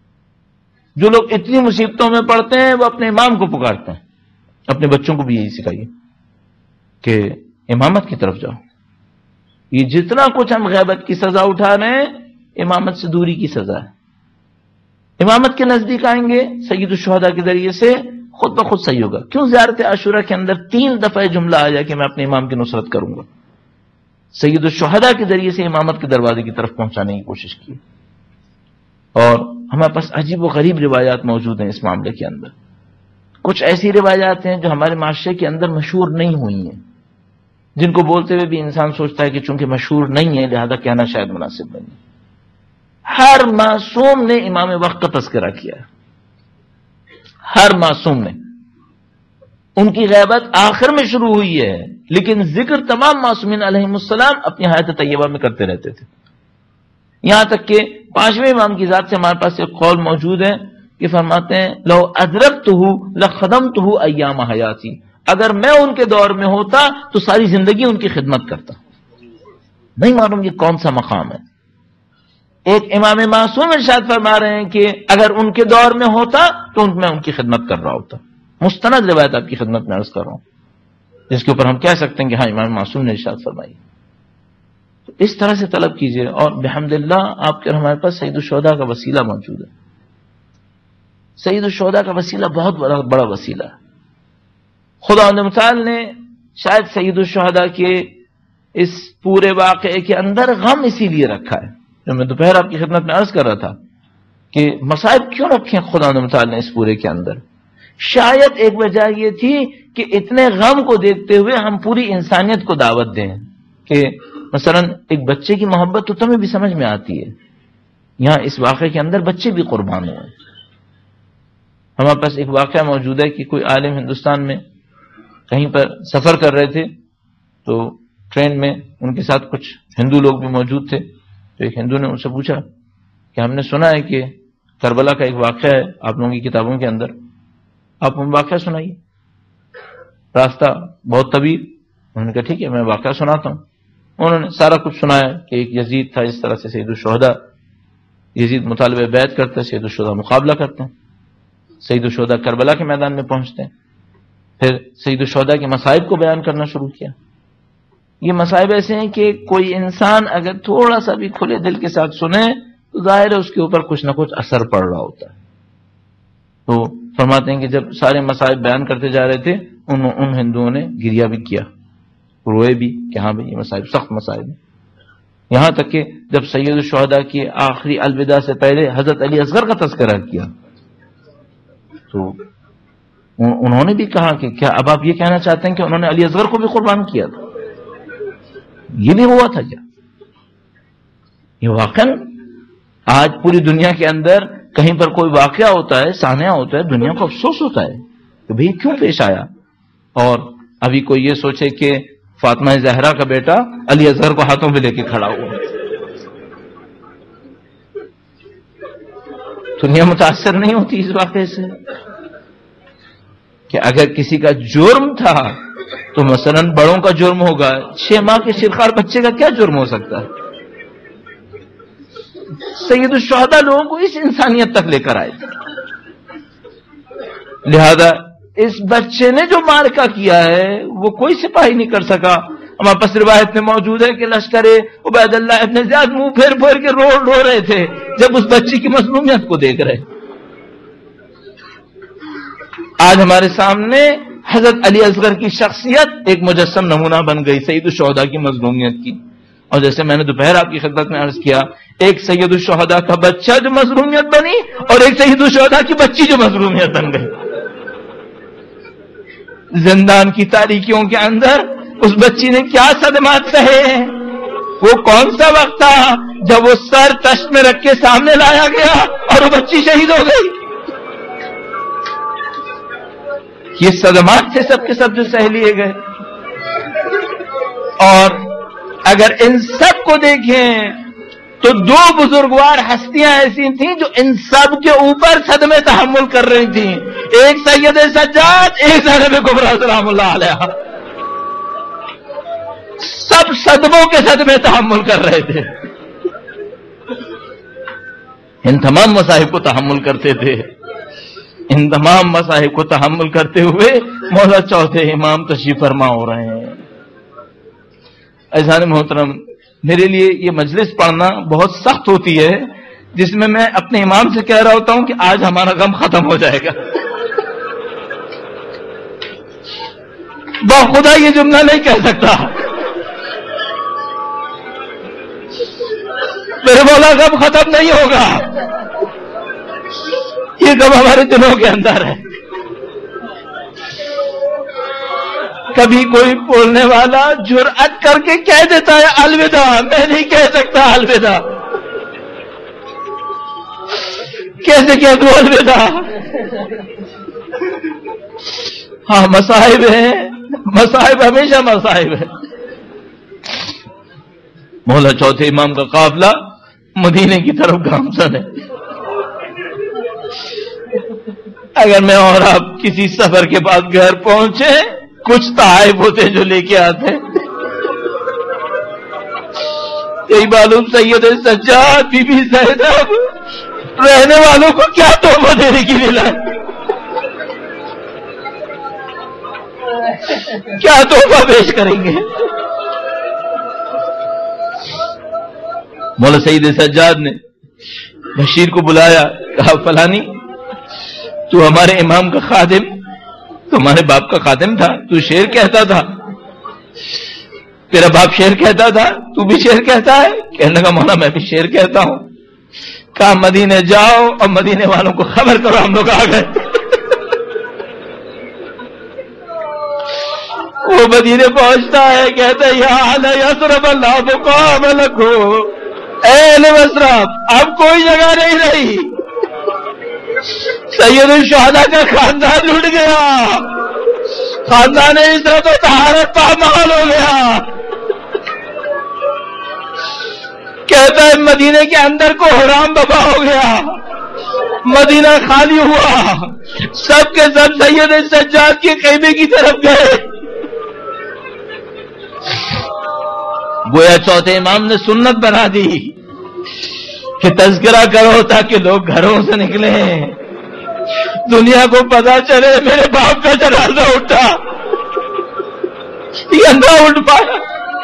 جو لوگ اتنی مصیبتوں میں پڑتے ہیں وہ اپنے امام کو پکارتے ہیں. اپنے بچوں کو بھی یہی سکھائیے کہ امامت کی طرف جاؤ. یہ جتنا کچھ ہم غیبت کی سزا اٹھا رہے ہیں، امامت سے دوری کی سزا ہے. امامت کے نزدیک آئیں گے سید الشہداء کے ذریعے سے خود بخود صحیح ہوگا. کیوں زیارت عاشورہ کے اندر 3 دفعہ جملہ آیا کہ میں اپنے امام کی نصرت کروں گا؟ سید الشہداء کے ذریعے سے امامت کے دروازے کی طرف پہنچانے کی کوشش کی. اور ہمارے پاس عجیب و غریب روایات موجود ہیں اس معاملے کے اندر. کچھ ایسی روایات ہیں جو ہمارے معاشرے کے اندر مشہور نہیں ہوئی ہیں، جن کو بولتے ہوئے بھی انسان سوچتا ہے کہ چونکہ مشہور نہیں ہے لہذا کہنا شاید مناسب نہیں. ہر معصوم نے امام وقت کا تذکرہ کیا ہے، ہر معصوم نے. ان کی غیبت آخر میں شروع ہوئی ہے، لیکن ذکر تمام معصومین علیہم السلام اپنی حیات طیبہ میں کرتے رہتے تھے. یہاں تک کہ 5ویں امام کی ذات سے ہمارے پاس ایک قول موجود ہے کہ فرماتے ہیں لو ادرکتہ لخدمتہ ایام حیاتی، اگر میں ان کے دور میں ہوتا تو ساری زندگی ان کی خدمت کرتا. نہیں معلوم یہ کون سا مقام ہے. ایک امام معصوم ارشاد فرما رہے ہیں کہ اگر ان کے دور میں ہوتا تو میں ان کی خدمت کر رہا ہوتا. مستند روایت آپ کی خدمت میں عرض کر رہا ہوں، جس کے اوپر ہم کہہ سکتے ہیں کہ ہاں امام معصوم نے ارشاد فرمائی. تو اس طرح سے طلب کیجئے. اور بحمداللہ آپ کے ہمارے پاس سید الشہداء کا وسیلہ موجود ہے. سید الشہداء کا وسیلہ بہت بڑا وسیلہ ہے. خدا متعال نے شاید سید الشہداء کے اس پورے واقعے کے اندر غم اسی لیے رکھا ہے، جو میں دوپہر آپ کی خدمت میں عرض کر رہا تھا کہ مصائب کیوں رکھے ہیں خدا متعال نے اس پورے کے اندر. شاید ایک وجہ یہ تھی کہ اتنے غم کو دیکھتے ہوئے ہم پوری انسانیت کو دعوت دیں کہ مثلا ایک بچے کی محبت تو تمہیں بھی سمجھ میں آتی ہے. یہاں اس واقعے کے اندر بچے بھی قربان ہوئے. ہمارے پاس ایک واقعہ موجود ہے کہ کوئی عالم ہندوستان میں کہیں پر سفر کر رہے تھے، تو ٹرین میں ان کے ساتھ کچھ ہندو لوگ بھی موجود تھے. تو ایک ہندو نے ان سے پوچھا کہ ہم نے سنا ہے کہ کربلا کا ایک واقعہ ہے آپ لوگوں کی کتابوں کے اندر، آپ ان واقعہ سنائیے. راستہ بہت طویل. انہوں نے کہا ٹھیک ہے میں واقعہ سناتا ہوں. انہوں نے سارا کچھ سنایا کہ ایک یزید تھا، اس طرح سے سید الشہداء، یزید مطالبہ بیعت کرتے ہیں، سید الشہداء مقابلہ کرتے ہیں، سید الشہداء کربلا کے میدان میں پہنچتے ہیں. پھر سید الشہداء کے مصائب کو بیان کرنا شروع کیا. یہ مصائب ایسے ہیں کہ کوئی انسان اگر تھوڑا سا بھی کھلے دل کے ساتھ سنے تو ظاہر ہے اس کے اوپر کچھ نہ کچھ اثر پڑ رہا ہوتا ہے. تو فرماتے ہیں کہ جب سارے مصائب بیان کرتے جا رہے تھے ان ہندوؤں نے گریہ بھی کیا، روئے بھی کہ ہاں بھائی یہ مصائب سخت مصائب ہیں. یہاں تک کہ جب سید الشہداء کی آخری الوداع سے پہلے حضرت علی اصغر کا تذکرہ کیا تو انہوں نے بھی کہا کہ کیا اب آپ یہ کہنا چاہتے ہیں کہ انہوں نے علی اصغر کو بھی قربان کیا تھا؟ یہ بھی ہوا تھا کیا؟ یہ واقعا آج پوری دنیا کے اندر کہیں پر کوئی واقعہ ہوتا ہے، سانحہ ہوتا ہے، دنیا کو افسوس ہوتا ہے کہ بھئی کیوں پیش آیا. اور ابھی کوئی یہ سوچے کہ فاطمہ زہرا کا بیٹا علی اصغر کو ہاتھوں پہ لے کے کھڑا ہوا، دنیا متاثر نہیں ہوتی اس واقعے سے کہ اگر کسی کا جرم تھا تو مثلا بڑوں کا جرم ہوگا، 6 ماہ کے شرخار بچے کا کیا جرم ہو سکتا ہے؟ سید الشہداء لوگوں کو اس انسانیت تک لے کر آئے. لہذا اس بچے نے جو مارکہ کیا ہے وہ کوئی سپاہی نہیں کر سکا. ہمارے پاس روایت میں موجود ہے کہ لشکر عبید اللہ ابن زیاد منہ پھیر پھیر کے رو رہے تھے جب اس بچی کی مظلومیت کو دیکھ رہے. آج ہمارے سامنے حضرت علی اصغر کی شخصیت ایک مجسم نمونہ بن گئی سید الشہداء کی مظلومیت کی. اور جیسے میں نے دوپہر آپ کی خدمت میں عرض کیا، ایک سید الشہداء کا بچہ جو مظلومیت بنی اور ایک سید الشہداء کی بچی جو مظلومیت بن گئی. زندان کی تاریکیوں کے اندر اس بچی نے کیا صدمات سہے. وہ کون سا وقت تھا جب وہ سر تشت میں رکھ کے سامنے لایا گیا اور وہ بچی شہید ہو گئی. یہ صدمات تھے سب کے سب جو سہ لیے گئے. اور اگر ان سب کو دیکھیں تو دو بزرگوار ہستیاں ایسی تھیں جو ان سب کے اوپر صدمے تحمل کر رہی تھیں، ایک سید سجاد، ایک زینب کبریٰ سلام اللہ علیہ، سب صدموں کے صدمے تحمل کر رہے تھے، ان تمام مصائب کو تحمل کرتے تھے۔ ان تمام مصائب کو تحمل کرتے ہوئے مولا چوتھے امام تشریف فرما ہو رہے ہیں۔ عزیزان محترم، میرے لیے یہ مجلس پڑھنا بہت سخت ہوتی ہے، جس میں میں اپنے امام سے کہہ رہا ہوتا ہوں کہ آج ہمارا غم ختم ہو جائے گا۔ بخدا یہ جملہ نہیں کہہ سکتا، میرے مولا غم ختم نہیں ہوگا، یہ غم ہمارے دلوں کے اندر ہے۔ کبھی کوئی بولنے والا جرأت کر کے کہہ دیتا ہے الوداع، میں نہیں کہہ سکتا الوداع، کیسے کہہ دوں الوداع؟ ہاں مصائب ہیں، مصائب ہمیشہ مصائب ہے۔ مولا چوتھے امام کا قافلہ مدینے کی طرف گامزن ہے۔ اگر میں اور آپ کسی سفر کے بعد گھر پہنچے، کچھ تحائف ہوتے جو لے کے آتے، یہی معلوم سید سجاد، بی بی زینب رہنے والوں کو کیا تحفہ دینے کی ملا، کیا تحفہ پیش کریں گے؟ مولا سید سجاد نے بشیر کو بلایا، کہا فلانی تو ہمارے امام کا خادم، تمہارے باپ کا خادم تھا، تو شعر کہتا تھا، تیرا باپ شعر کہتا تھا، تو بھی شعر کہتا ہے؟ کہنے لگا مولا میں بھی شعر کہتا ہوں۔ کہا مدینے جاؤ اور مدینے والوں کو خبر کرو ہم لوگ آ گئے۔ وہ مدینے پہنچتا ہے، کہتا ہے یا اہل یثرب لا مقام لکم، اے اہل یثرب اب کوئی جگہ نہیں رہی، سید الشہداء کا خاندان لٹ گیا، خاندان عزت و طہارت پامال ہو گیا۔ کہتا ہے مدینے کے اندر کو حرام بابا ہو گیا، مدینہ خالی ہوا، سب کے سب سید سجاد کے خیمے کی طرف گئے۔ گویا چوتھے امام نے سنت بنا دی کہ تذکرہ کرو تاکہ لوگ گھروں سے نکلیں، دنیا کو پتا چلے میرے باپ کا جنازہ اٹھا، یہ نہ اٹھ پایا۔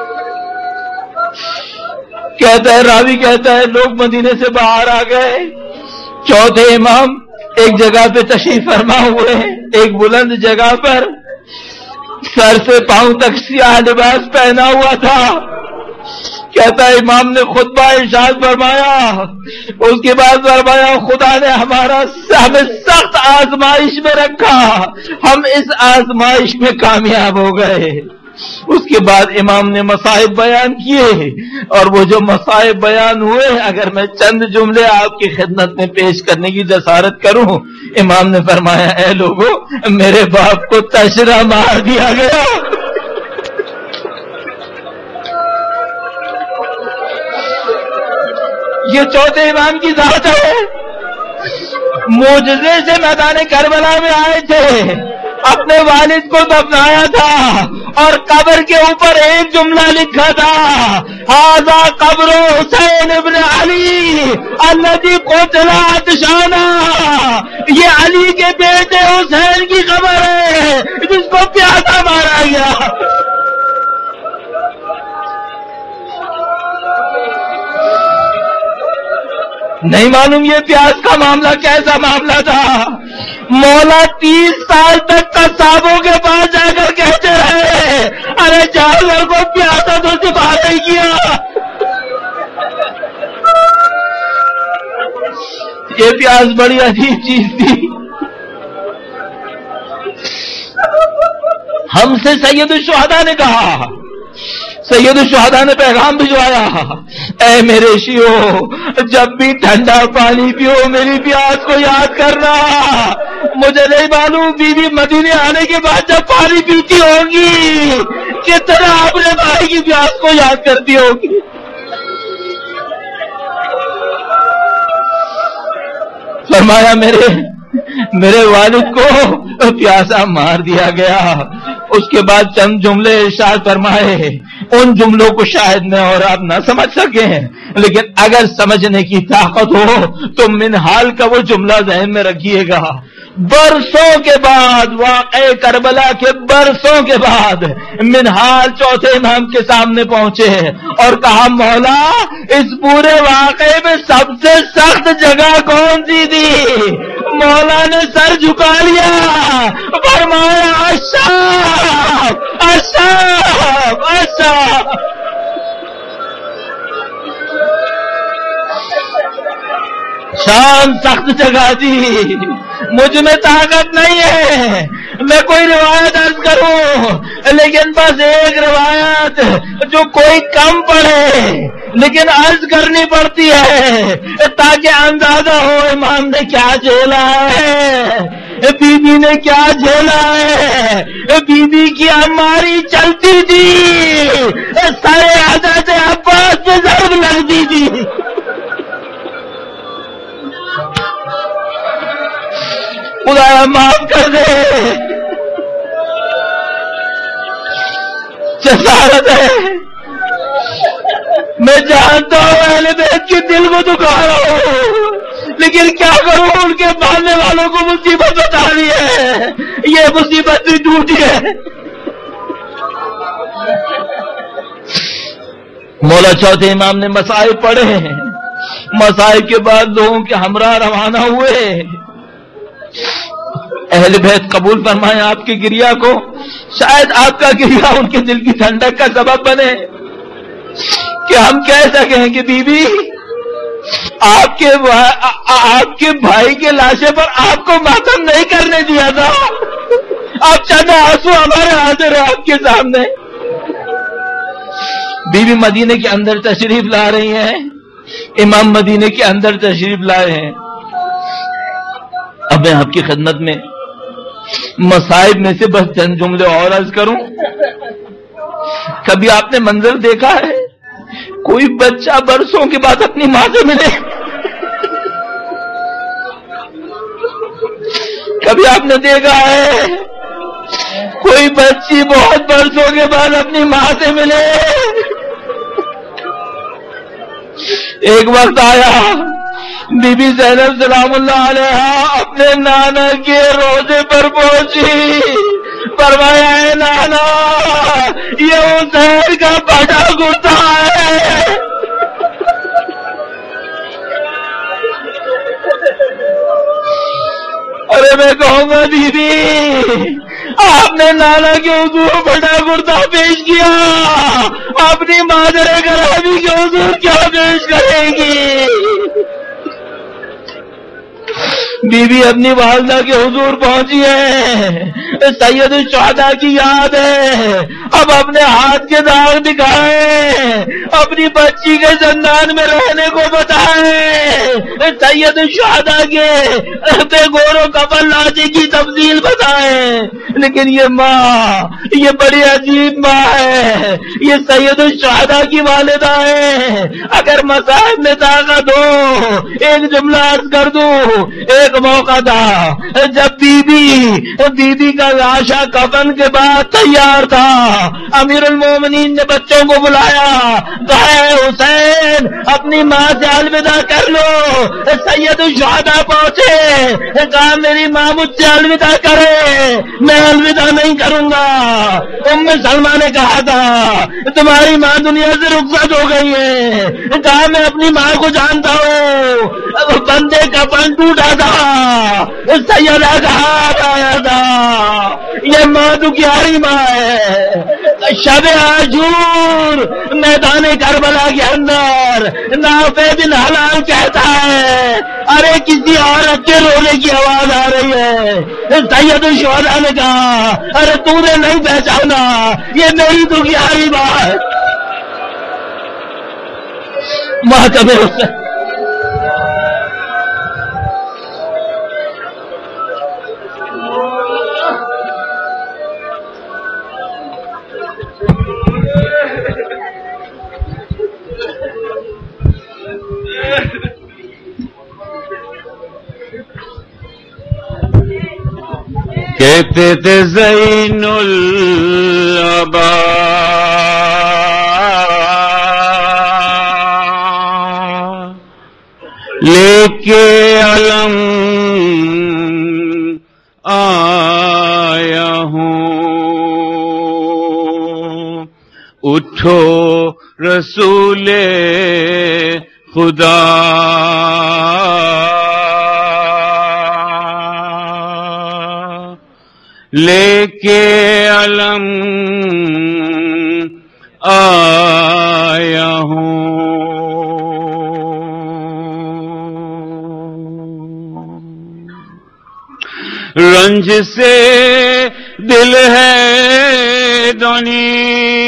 کہتا ہے راوی کہتا ہے لوگ مدینے سے باہر آ گئے، چوتھے امام ایک جگہ پہ تشریف فرما ہوئے ہیں، ایک بلند جگہ پر، سر سے پاؤں تک سیاہ لباس پہنا ہوا تھا۔ کہتا ہے امام نے خطبہ ارشاد فرمایا، اس کے بعد فرمایا خدا نے ہمیں سخت آزمائش میں رکھا، ہم اس آزمائش میں کامیاب ہو گئے۔ اس کے بعد امام نے مصائب بیان کیے، اور وہ جو مصائب بیان ہوئے اگر میں چند جملے آپ کی خدمت میں پیش کرنے کی جسارت کروں، امام نے فرمایا اے لوگوں میرے باپ کو تشرہ مار دیا گیا، یہ چوتھے امام کی ذات ہے، معجزے سے میدان کربلا میں آئے تھے، اپنے والد کو دفنایا تھا اور قبر کے اوپر ایک جملہ لکھا تھا، ھذا قبر حسین ابن علی الذی قتل عطشانا، یہ علی کے بیٹے حسین کی قبر ہے جس کو پیاسا مارا گیا۔ نہیں معلوم یہ پیاس کا معاملہ کیسا معاملہ تھا، مولا 30 سال تک قصابوں کے پاس جا کر کہتے رہے ارے جانور کو پیاسا تو دفاع نہیں کیا۔ یہ پیاس بڑی عجیب چیز تھی۔ ہم سے سید الشہداء نے کہا، سید الشہداء نے پیغام بھجوایا، اے میرے شیعو جب بھی ٹھنڈا پانی پیو میری پیاس کو یاد کرنا، مجھے نہیں معلوم بیوی مدینے آنے کے بعد جب پانی پیتی ہوں گی کتنا اپنے بھائی کی پیاس کو یاد کرتی ہوگی. فرمایا میرے والد کو پیاسا مار دیا گیا. اس کے بعد چند جملے ارشاد فرمائے. ان جملوں کو شاید میں اور آپ نہ سمجھ سکیں، لیکن اگر سمجھنے کی طاقت ہو تو منہال کا وہ جملہ ذہن میں رکھیے گا. برسوں کے بعد، واقعہ کربلا کے برسوں کے بعد منہال چوتھے امام کے سامنے پہنچے اور کہا مولا اس پورے واقعے میں سب سے سخت جگہ کون سی تھی؟ مولا نے سر جھکا لیا، فرمایا اشرف اشرف اشرف. شام سخت جگہ تھی. مجھ میں طاقت نہیں ہے میں کوئی روایت عرض کروں، لیکن بس ایک روایت جو کوئی کم پڑھے لیکن عرض کرنی پڑتی ہے تاکہ اندازہ ہو امام نے کیا جھیلا ہے، بی بی نے کیا جھیلا ہے. بی بی کی ہماری چلتی تھی، سارے حضرت عباس پہ ضرب لگتی تھی. خدا معاف کر دے. جسارت ہے، میں جانتا ہوں اہل بیت کے دل کو دکھا رہا ہوں، لیکن کیا کروں ان کے ماننے والوں کو مصیبت بتا رہی ہے. یہ مصیبت بھی ٹوٹی ہے. مولا چوتھے امام نے مصائب پڑھے ہیں. مصائب کے بعد لوگوں کے ہمراہ روانہ ہوئے. اہل بیت قبول فرمائیں آپ کی گریہ کو. شاید آپ کا گریہ ان کے دل کی ٹھنڈک کا سبب بنے کہ ہم کہہ سکیں کہ بی بی آپ کے بھائی کے لاشے پر آپ کو ماتم نہیں کرنے دیا تھا. آپ چند آنسو ہمارے حاضر ہیں آپ کے سامنے. بی بی مدینے کے اندر تشریف لا رہی ہیں، امام مدینے کے اندر تشریف لائے ہیں. اب میں آپ کی خدمت میں مصائب میں سے بس چند جملے اور عرض کروں. کبھی آپ نے منظر دیکھا ہے کوئی بچہ برسوں کے بعد اپنی ماں سے ملے؟ کبھی آپ نے دیکھا ہے کوئی بچی بہت برسوں کے بعد اپنی ماں سے ملے؟ ایک وقت آیا بی بی زینب سلام اللہ علیہا اپنے نانا کے روزے پر پہنچی. فرمایا اے نانا یہ حسین کا بڑا گتا ہے. ارے میں کہوں گا بی بی آپ نے نانا کے حضور بڑا گرتا پیش کیا، اپنی مادر گرامی کے حضور کیا پیش کرے گی؟ بی بی اپنی والدہ کے حضور پہنچی ہے. سید الشہداء کی یاد ہے. اب اپنے ہاتھ کے داغ دکھائیں، اپنی بچی کے زندان میں رہنے کو بتائیں، سید الشہداء کے بے گور و کفن لاجے کی تفصیل بتائیں. لیکن یہ ماں، یہ بڑی عجیب ماں ہے، یہ سید الشہداء کی والدہ ہے. اگر مصائب میں طاقت ہو ایک جملہ عرض کر دوں. ایک موقع تھا جب بی بی کا لاشا کفن کے بعد تیار تھا، امیر المومنین نے بچوں کو بلایا، کہا حسین اپنی ماں سے الوداع کر لو. سید الشہداء پہنچے، کہا میری ماں مجھ سے الوداع کرے، میں الوداع نہیں کروں گا. ام سلمہ نے کہا تھا تمہاری ماں دنیا سے رخصت ہو گئی ہے. کہا میں اپنی ماں کو جانتا ہوں. بندے کا پن ٹوٹا تھا، سیدہ کا ہاتھ آیا تھا. یہ ماں دکھیاری ماں ہے. شب عاشور میدان کربلا کے اندر نافع بن حلال کہتا ہے ارے کسی عورت کے رونے کی آواز آ رہی ہے. سید الشہداء نے کہا ارے تو نے نہیں پہچانا، یہ میری دکھیاری ماں ہے. محکمے حسین کہتے تھے زین العباد لے کے علم آیا ہوں، اٹھو رسول خدا لے کے علم آیا ہوں۔ رنج سے دل ہے دونی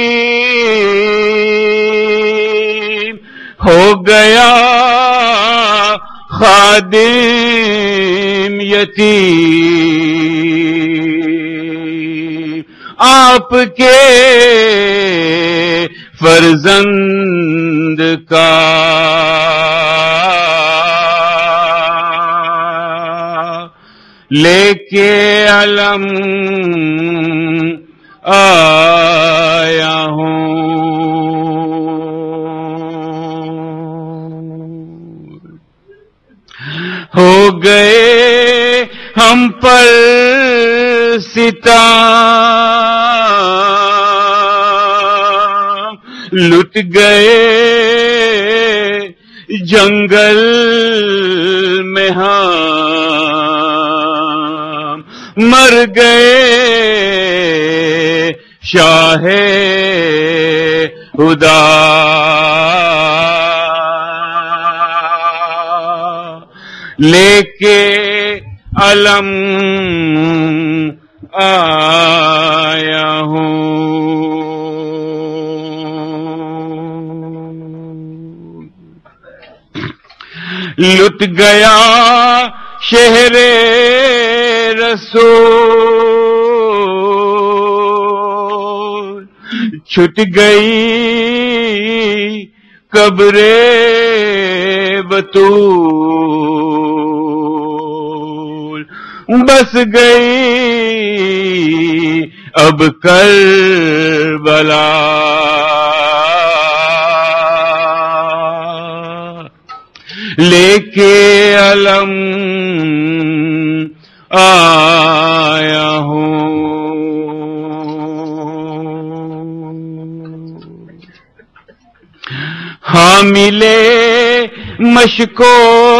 ہو گیا خادم یتیم، آپ کے فرزند کا لے کے علم آیا ہوں۔ ہو گئے ہم پر ستم، لٹ گئے جنگل میں ہم، مر گئے شاہ خدا لے کے علم آیا ہوں۔ لٹ گیا شہر رسول، چھٹ گئی قبر بطول، بس گئی اب کربلا لے کے علم آیا ہوں۔ حامل مشکو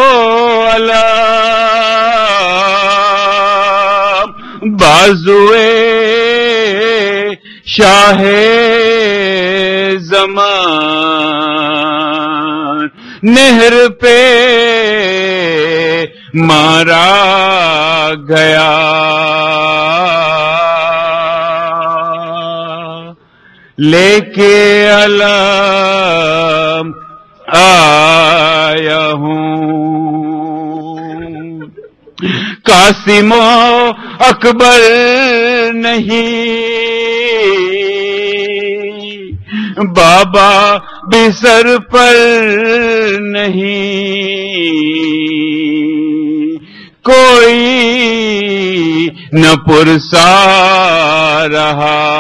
علم، بازوئے شاہ زمان، نہر پہ مارا گیا لے کے علم آیا ہوں۔ قاسم و اکبر نہیں، بابا بھی سر پر نہیں، کوئی نہ پرسا رہا